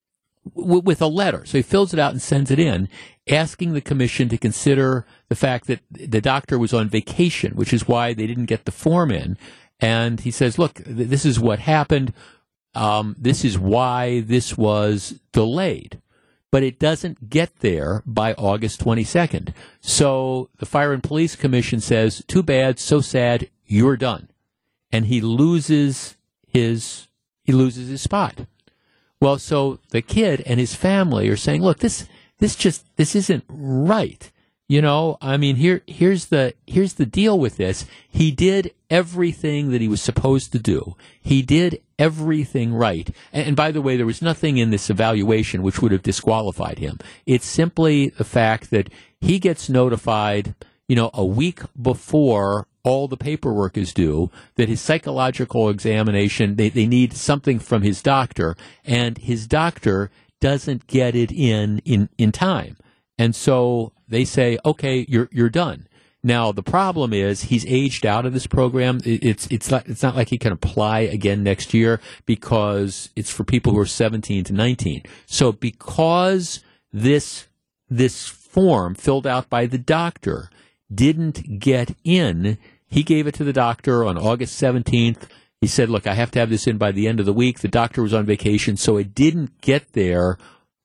w- with a letter. So he fills it out and sends it in, asking the commission to consider the fact that the doctor was on vacation, which is why they didn't get the form in. And he says, look, th- this is what happened. Um, this is why this was delayed. But it doesn't get there by August twenty-second. So the Fire and Police Commission says, too bad, so sad, you're done. And he loses his he loses his spot. Well, so the kid and his family are saying, look, this this just this isn't right. You know, I mean, here here's the here's the deal with this. He did everything that he was supposed to do. He did everything right. And, and by the way, there was nothing in this evaluation which would have disqualified him. It's simply the fact that he gets notified, you know, a week before all the paperwork is due, that his psychological examination, they, they need something from his doctor, and his doctor doesn't get it in in, in time. And so they say, okay, you're you're done. Now the problem is he's aged out of this program. It, it's it's not it's not like he can apply again next year because it's for people who are seventeen to nineteen. So because this this form filled out by the doctor didn't get in, he gave it to the doctor on August seventeenth. He said, look, I have to have this in by the end of the week. The doctor was on vacation, so it didn't get there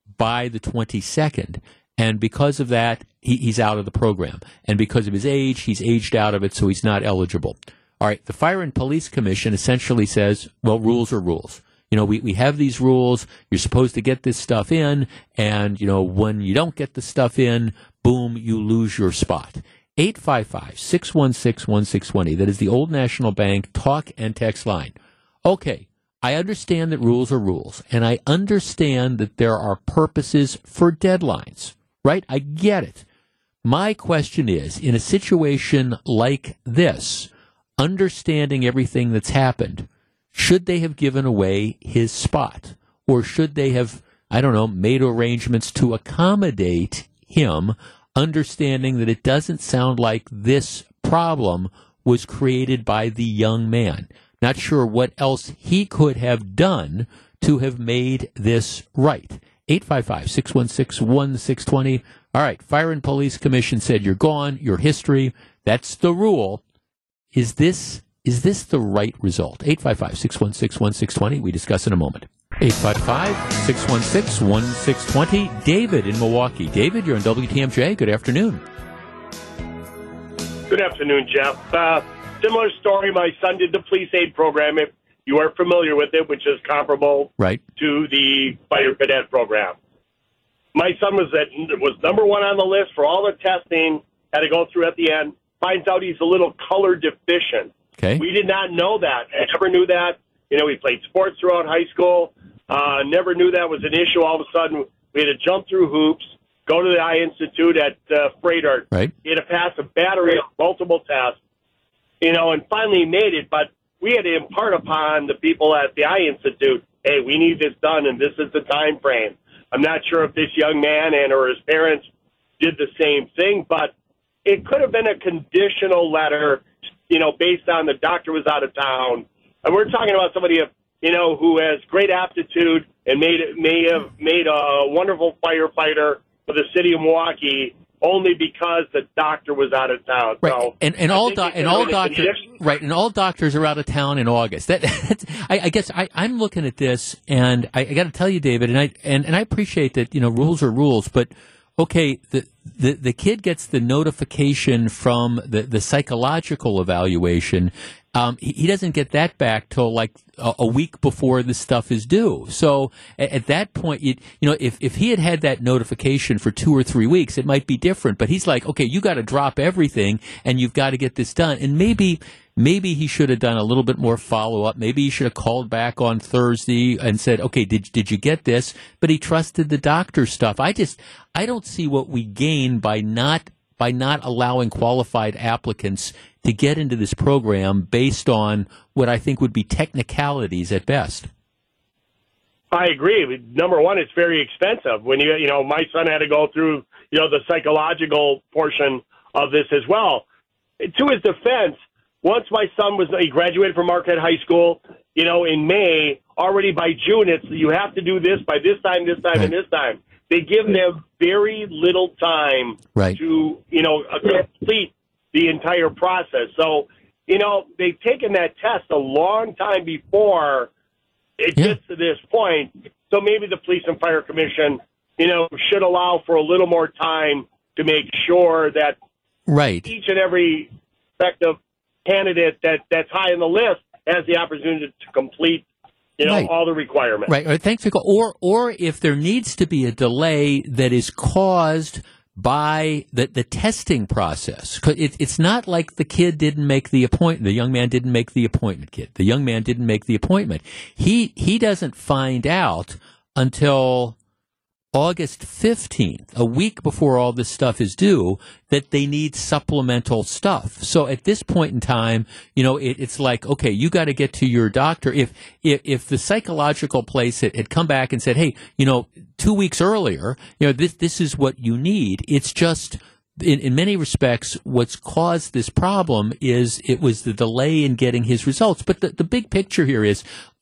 by the twenty-second. And because of that, he, he's out of the program. And because of his age, he's aged out of it, so he's not eligible. All right, the Fire and Police Commission essentially says, well, rules are rules. You know, we, we have these rules. You're supposed to get this stuff in. And, you know, when you don't get the stuff in, boom, you lose your spot. eight five five, six one six, one six two zero. That is the Old National Bank talk and text line. Okay, I understand that rules are rules, and I understand that there are purposes for deadlines, right? I get it. My question is, in a situation like this, understanding everything that's happened, should they have given away his spot? Or should they have, I don't know, made arrangements to accommodate him, understanding that it doesn't sound like this problem was created by the young man. Not sure what else he could have done to have made this right. eight five five, six one six, one six two zero. All right, Fire and Police Commission said you're gone, your history, that's the rule. Is this is this the right result? eight five five, six one six, one six two zero. We discuss in a moment. eight five five, six one six, one six two zero. David in Milwaukee. David, you're on W T M J. Good afternoon. Good afternoon, Jeff. Uh, similar story. My son did the police aid program, if you are familiar with it, which is comparable right. to the fire cadet program. My son was at, was number one on the list for all the testing, had to go through at the end, finds out he's a little color deficient. Okay. We did not know that. I never knew that. You know, he played sports throughout high school. Uh, never knew that was an issue. All of a sudden, we had to jump through hoops, go to the Eye Institute at uh, Freighter. Right. He had to pass a battery of multiple tests, you know, and finally made it. But we had to impart upon the people at the Eye Institute, hey, we need this done, and this is the time frame. I'm not sure if this young man and or his parents did the same thing, but it could have been a conditional letter, you know, based on the doctor was out of town. And we're talking about somebody, you know, who has great aptitude and made may have made a wonderful firefighter for the city of Milwaukee only because the doctor was out of town. Right. So and and all do- and all doctors right and all doctors are out of town in August. That that's, I, I guess I, I'm looking at this, and I, I got to tell you, David, and I and, and I appreciate that, you know, rules are rules, but okay, the the the kid gets the notification from the the psychological evaluation. Um, he, he doesn't get that back till like a, a week before the stuff is due. So at, at that point, you, you know, if, if he had had that notification for two or three weeks, it might be different. But he's like, okay, you got to drop everything and you've got to get this done. And maybe maybe he should have done a little bit more follow up. Maybe he should have called back on Thursday and said, okay, did did you get this? But he trusted the doctor's stuff. I just I don't see what we gain by not by not allowing qualified applicants to get into this program based on what I think would be technicalities at best. I agree. Number one, it's very expensive. When you, you know, my son had to go through, you know, the psychological portion of this as well. To his defense, once my son was, he graduated from Marquette High School, you know, in May, already by June, it's, you have to do this by this time, this time, right. and this time. They give them very little time right. to, you know, complete the entire process. So, you know, they've taken that test a long time before it yeah. gets to this point. So maybe the Police and Fire Commission, you know, should allow for a little more time to make sure that right. each and every respective candidate that, that's high on the list has the opportunity to complete, you know, right. all the requirements. Right. Right. Thanks for or or if there needs to be a delay that is caused by the, the testing process. It, it's not like the kid didn't make the appointment. The young man didn't make the appointment, kid. The young man didn't make the appointment. He he doesn't find out until August fifteenth, a week before all this stuff is due, that they need supplemental stuff. So at this point in time, you know, it, it's like, okay, you got to get to your doctor. If, if, if the psychological place had, had come back and said, hey, you know, two weeks earlier, you know, this, this is what you need. It's just, in, in many respects, what's caused this problem is it was the delay in getting his results. But the, the big picture here is,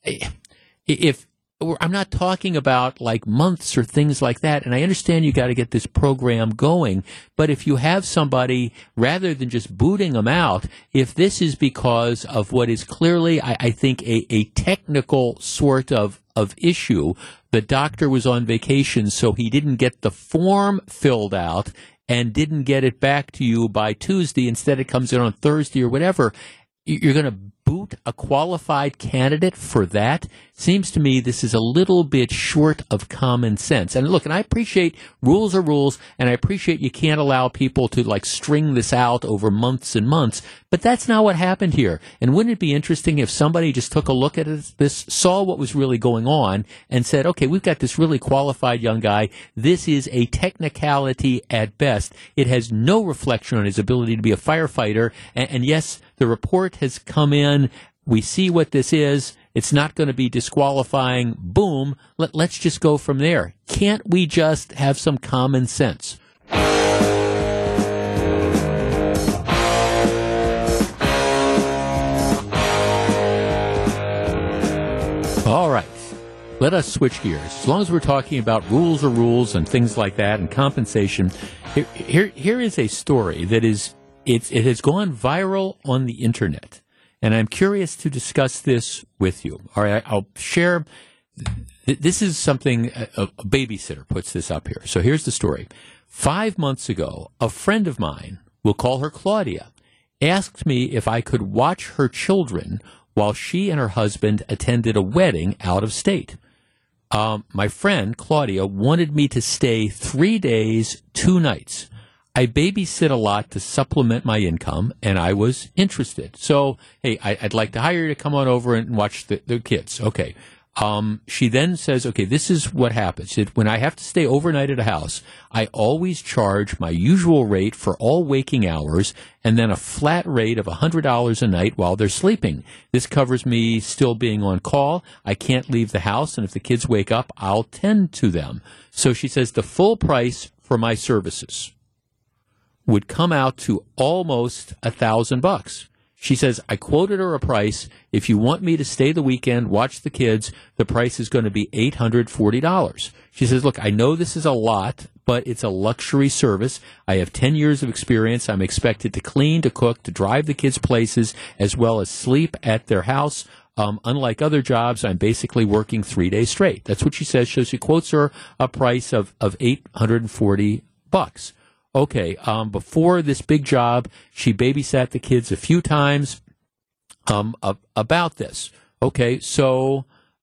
if, I'm not talking about like months or things like that. And I understand you got to get this program going. But if you have somebody, rather than just booting them out, if this is because of what is clearly, I, I think, a, a technical sort of, of issue, the doctor was on vacation, so he didn't get the form filled out and didn't get it back to you by Tuesday. Instead, it comes in on Thursday or whatever. You're going to boot a qualified candidate for that? Seems to me this is a little bit short of common sense. And look, and I appreciate rules are rules, and I appreciate you can't allow people to like string this out over months and months, but that's not what happened here. And wouldn't it be interesting if somebody just took a look at this, saw what was really going on, and said, okay, we've got this really qualified young guy. This is a technicality at best. It has no reflection on his ability to be a firefighter. And, and yes, the report has come in. We see what this is. It's not going to be disqualifying. Boom. Let, let's just go from there. Can't we just have some common sense? All right. Let us switch gears. As long as we're talking about rules are rules and things like that and compensation, here, here, here is a story that is, it, it has gone viral on the internet. And I'm curious to discuss this with you. All right. I'll share. This is something, a, a babysitter puts this up here. So here's the story. Five months ago, a friend of mine, we'll call her Claudia, asked me if I could watch her children while she and her husband attended a wedding out of state. Um, my friend, Claudia, wanted me to stay three days, two nights. I babysit a lot to supplement my income, and I was interested. So, hey, I, I'd like to hire you to come on over and watch the, the kids. Okay. Um, she then says, okay, this is what happens. She said, when I have to stay overnight at a house, I always charge my usual rate for all waking hours and then a flat rate of one hundred dollars a night while they're sleeping. This covers me still being on call. I can't leave the house, and if the kids wake up, I'll tend to them. So she says the full price for my services would come out to almost a thousand bucks. She says, I quoted her a price. If you want me to stay the weekend, watch the kids, the price is going to be eight hundred forty dollars. She says, look, I know this is a lot, but it's a luxury service. I have ten years of experience. I'm expected to clean, to cook, to drive the kids places, as well as sleep at their house. Um, unlike other jobs, I'm basically working three days straight. That's what she says. So she quotes her a price of, of eight hundred forty bucks. Okay, um, before this big job, she babysat the kids a few times um, uh, about this. Okay, so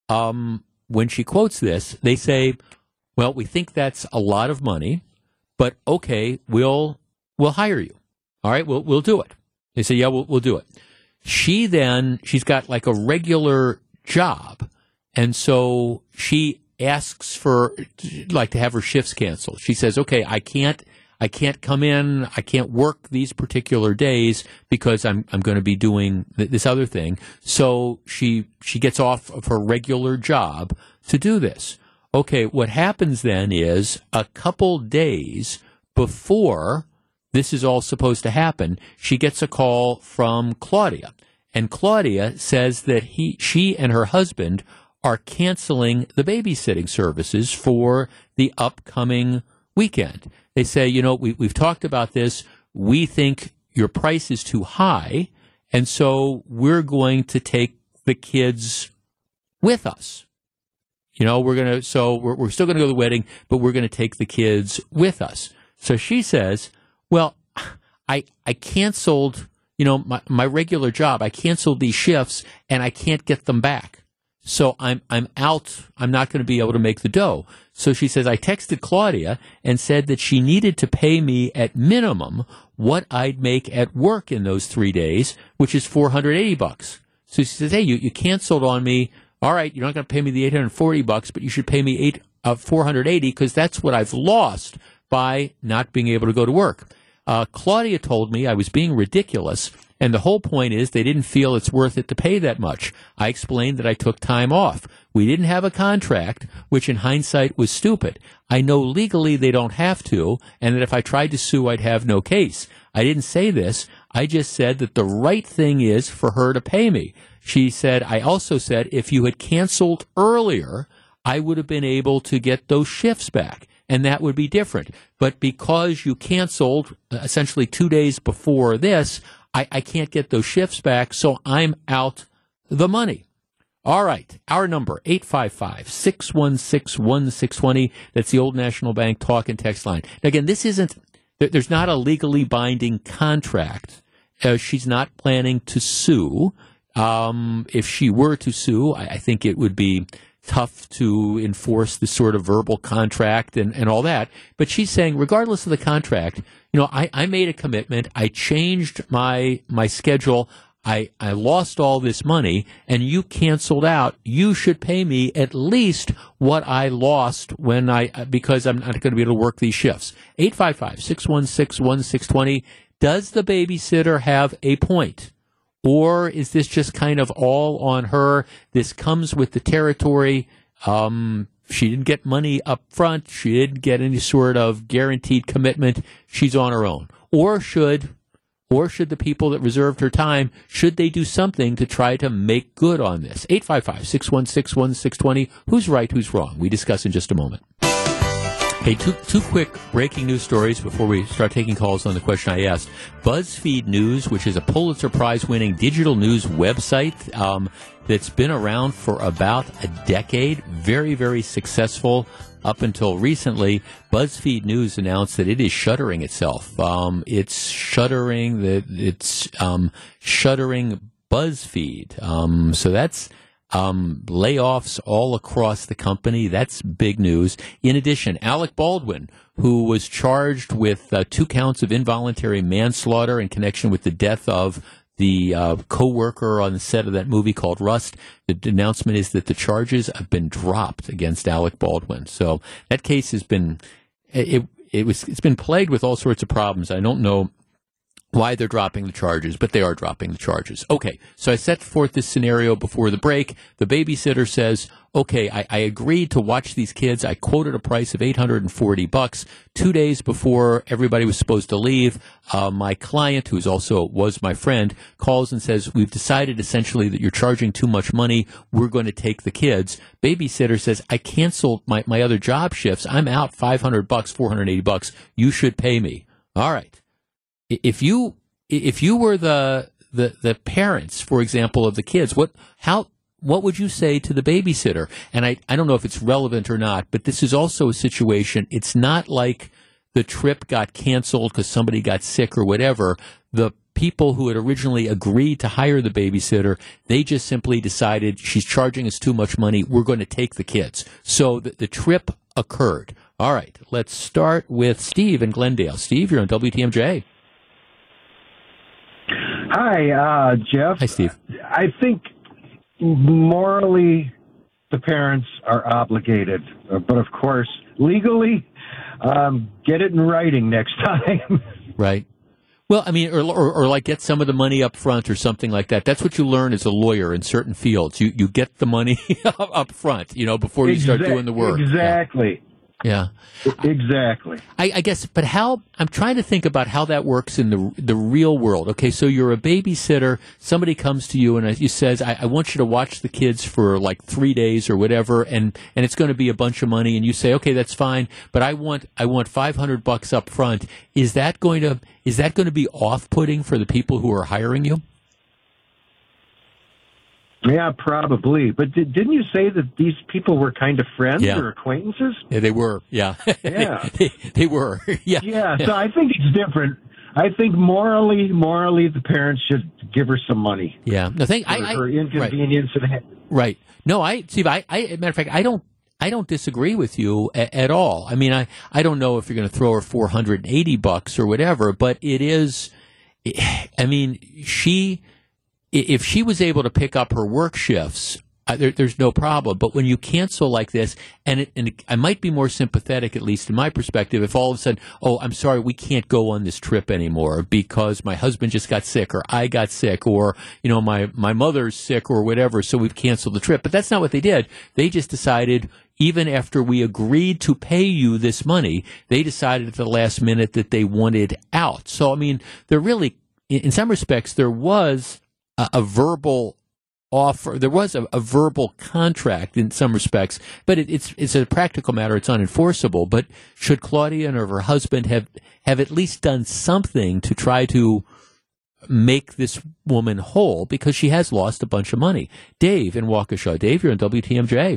um, when she quotes this, they say, well, we think that's a lot of money, but okay, we'll we'll hire you. All right, we'll we'll do it. They say, yeah, we'll we'll do it. She then, she's got like a regular job, and so she asks for, like, to have her shifts canceled. She says, okay, I can't I can't come in, I can't work these particular days because I'm I'm going to be doing th- this other thing. So she she gets off of her regular job to do this. Okay, what happens then is a couple days before this is all supposed to happen, she gets a call from Claudia. And Claudia says that he she and her husband are canceling the babysitting services for the upcoming weekend. They say, you know, we, we've talked about this. We think your price is too high, and so we're going to take the kids with us. You know, we're going to, so we're, we're still going to go to the wedding, but we're going to take the kids with us. So she says, well, I I canceled, you know, my, my regular job. I canceled these shifts, and I can't get them back. So I'm I'm out. I'm not going to be able to make the dough. So she says, I texted Claudia and said that she needed to pay me at minimum what I'd make at work in those three days, which is four hundred eighty bucks. So she says, hey, you, you canceled on me. All right, you're not going to pay me the eight hundred forty bucks, but you should pay me eight uh, four hundred eighty because that's what I've lost by not being able to go to work. Uh, Claudia told me I was being ridiculous. And the whole point is they didn't feel it's worth it to pay that much. I explained that I took time off. We didn't have a contract, which in hindsight was stupid. I know legally they don't have to, and that if I tried to sue, I'd have no case. I didn't say this. I just said that the right thing is for her to pay me. She said, I also said if you had canceled earlier, I would have been able to get those shifts back. And that would be different. But because you canceled uh, essentially two days before this, I, I can't get those shifts back, so I'm out the money. All right, our number, eight five five, six one six, one six two zero. That's the Old National Bank talk and text line. Now, again, this isn't, there's not a legally binding contract. Uh, she's not planning to sue. Um, if she were to sue, I, I think it would be tough to enforce this sort of verbal contract and, and all that. But she's saying, regardless of the contract, you know, I, I made a commitment. I changed my my schedule. I, I lost all this money, and you canceled out. You should pay me at least what I lost when I because I'm not going to be able to work these shifts. eight five five, six one six, one six two zero. Does the babysitter have a point? Or is this just kind of all on her? This comes with the territory. Um, she didn't get money up front. She didn't get any sort of guaranteed commitment. She's on her own. Or should, Or should the people that reserved her time, should they do something to try to make good on this? eight five five, six one six, one six two zero. Who's right, who's wrong? We discuss in just a moment. Hey, two, two quick breaking news stories before we start taking calls on the question I asked. BuzzFeed News, which is a Pulitzer Prize-winning digital news website um, that's been around for about a decade, very, very successful up until recently. BuzzFeed News announced that it is shuttering itself. Um, it's shuttering the it's um, shuttering BuzzFeed. Um, so that's Um, layoffs all across the company. That's big news. In addition, Alec Baldwin, who was charged with uh, two counts of involuntary manslaughter in connection with the death of the uh, co-worker on the set of that movie called Rust. The announcement is that the charges have been dropped against Alec Baldwin. So that case has been it, it was it's been plagued with all sorts of problems. I don't know why they're dropping the charges, but they are dropping the charges. Okay, so I set forth this scenario before the break. The babysitter says, okay, I, I agreed to watch these kids. I quoted a price of eight hundred forty bucks. Two days before everybody was supposed to leave, uh, my client, who's also was my friend, calls and says, we've decided essentially that you're charging too much money. We're going to take the kids. Babysitter says, I canceled my, my other job shifts. I'm out five hundred bucks, four hundred eighty bucks. You should pay me. All right. If you if you were the, the the parents, for example, of the kids, what how what would you say to the babysitter? And I, I don't know if it's relevant or not, but this is also a situation. It's not like the trip got canceled because somebody got sick or whatever. The people who had originally agreed to hire the babysitter, they just simply decided she's charging us too much money. We're going to take the kids. So the, the trip occurred. All right, let's start with Steve in Glendale. Steve, you're on W T M J. Hi, uh, Jeff. Hi, Steve. I think morally the parents are obligated, but of course, legally, um, get it in writing next time. Right. Well, I mean, or, or, or like get some of the money up front or something like that. That's what you learn as a lawyer in certain fields. You you get the money up front, you know, before you start doing the work. Exactly. Yeah. Yeah, exactly. I, I guess, but how? I'm trying to think about how that works in the the real world. Okay, so you're a babysitter. Somebody comes to you and you says, I, "I want you to watch the kids for like three days or whatever," and, and it's going to be a bunch of money. And you say, "Okay, that's fine, but I want I want five hundred bucks up front." Is that going to is that going to be off putting for the people who are hiring you? Yeah, probably. But did, didn't you say that these people were kind of friends yeah. or acquaintances? Yeah, they were. Yeah. Yeah. they, they were. Yeah. Yeah, so I think it's different. I think morally, morally, the parents should give her some money. Yeah. No, thank for I, her I, inconvenience. Right. right. No, I, Steve, I, I, as a matter of fact, I don't, I don't disagree with you a, at all. I mean, I, I don't know if you're going to throw her four hundred eighty bucks or whatever, but it is, I mean, she, if she was able to pick up her work shifts, uh, there, there's no problem. But when you cancel like this, and, it, and it, I might be more sympathetic, at least in my perspective, if all of a sudden, oh, I'm sorry, we can't go on this trip anymore because my husband just got sick, or I got sick, or you know, my my mother's sick, or whatever, so we've canceled the trip. But that's not what they did. They just decided, even after we agreed to pay you this money, they decided at the last minute that they wanted out. So I mean, there really, in some respects, there was a, a verbal offer. There was a, a verbal contract in some respects, but it, it's it's a practical matter. It's unenforceable. But should Claudia and her husband have have at least done something to try to make this woman whole, because she has lost a bunch of money? Dave in Waukesha. Dave, you're on W T M J.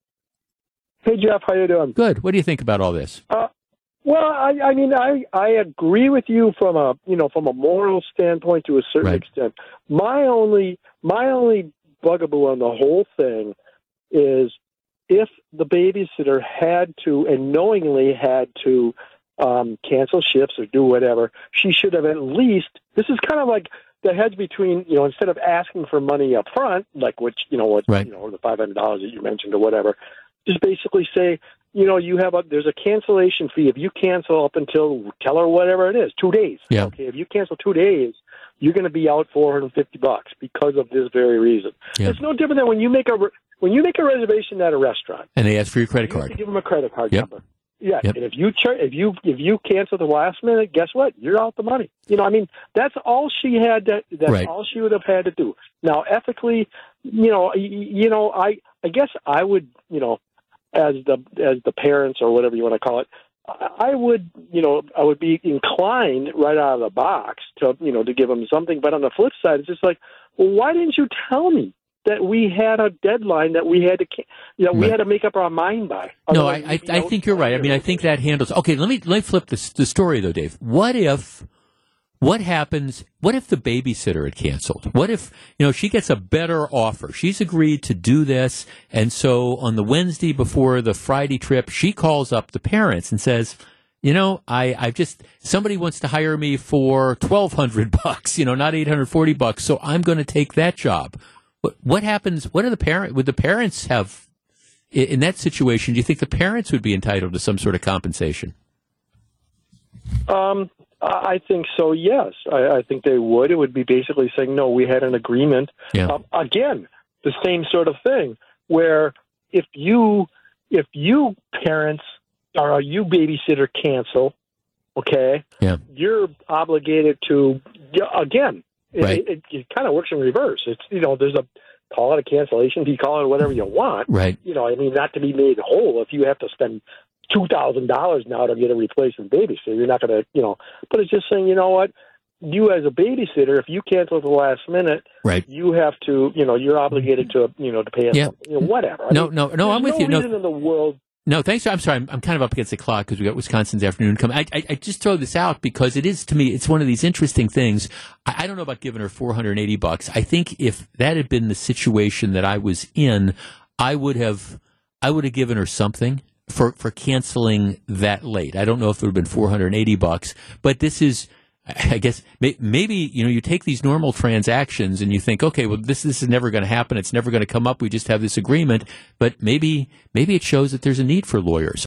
Hey Jeff, how you doing? Good. What do you think about all this? Uh, well, I, I mean, I, I agree with you from a you know from a moral standpoint to a certain Right. extent. My only my only bugaboo on the whole thing is if the babysitter had to and knowingly had to um, cancel shifts or do whatever, she should have at least. This is kind of like the hedge between, you know, instead of asking for money up front, like which you know what Right. you know the five hundred dollars that you mentioned or whatever. Just basically say, you know, you have a there's a cancellation fee. If you cancel up until tell her whatever it is, two days. Yeah. Okay. If you cancel two days, you're going to be out four hundred fifty bucks because of this very reason. Yeah. It's no different than when you make a re- when you make a reservation at a restaurant And they ask for your credit you have card. to give them a credit card Yep. number. Yeah, Yep. and if you char- if you if you cancel the last minute, guess what? You're out the money. You know, I mean, that's all she had to. That's Right. all she would have had to do. Now, ethically, you know, y- you know, I I guess I would, you know, as the as the parents or whatever you want to call it, I would, you know, I would be inclined right out of the box to, you know, to give them something. But on the flip side, it's just like, well, why didn't you tell me that we had a deadline that we had to, ca- you know, we Right. had to make up our mind by? No, I, Otherwise, I, you I know, think you're right. I mean, I think that handles. Okay, let me let me flip this, the story though, Dave. What if, what happens? What if the babysitter had canceled? What if you know she gets a better offer? She's agreed to do this, and so on the Wednesday before the Friday trip, she calls up the parents and says, you know, I I've just somebody wants to hire me for twelve hundred bucks. You know, not eight hundred forty bucks. So I'm going to take that job. What, what happens? What do the parent? Would the parents have in, in that situation? Do you think the parents would be entitled to some sort of compensation? Um, I think so. Yes, I, I think they would. It would be basically saying, no, we had an agreement. Yeah. Um, again, the same sort of thing where if you if you parents or you babysitter cancel, okay, yeah, you're obligated to again. It, Right. it, it, it kind of works in reverse. It's you know, there's a call it a cancellation fee, call it whatever you want. Right. You know, I mean, not to be made whole. If you have to spend two thousand dollars now to get a replacement babysitter, you're not going to, you know. But it's just saying, you know what, you as a babysitter, if you cancel at the last minute, right, you have to, you know, you're obligated to, you know, to pay us, Yeah. you know, whatever. I No, mean, no, no, there's I'm with no you. No. reason in the world. No, thanks. I'm sorry. I'm, I'm kind of up against the clock because we got Wisconsin's afternoon coming. I, I, I just throw this out because it is, to me, it's one of these interesting things. I, I don't know about giving her four hundred eighty bucks. I think if that had been the situation that I was in, I would have, I would have given her something for, for canceling that late. I don't know if it would have been four hundred eighty bucks, but this is, I guess may, maybe, you know, you take these normal transactions and you think, okay, well, this, this is never going to happen. It's never going to come up. We just have this agreement. But maybe, maybe it shows that there's a need for lawyers.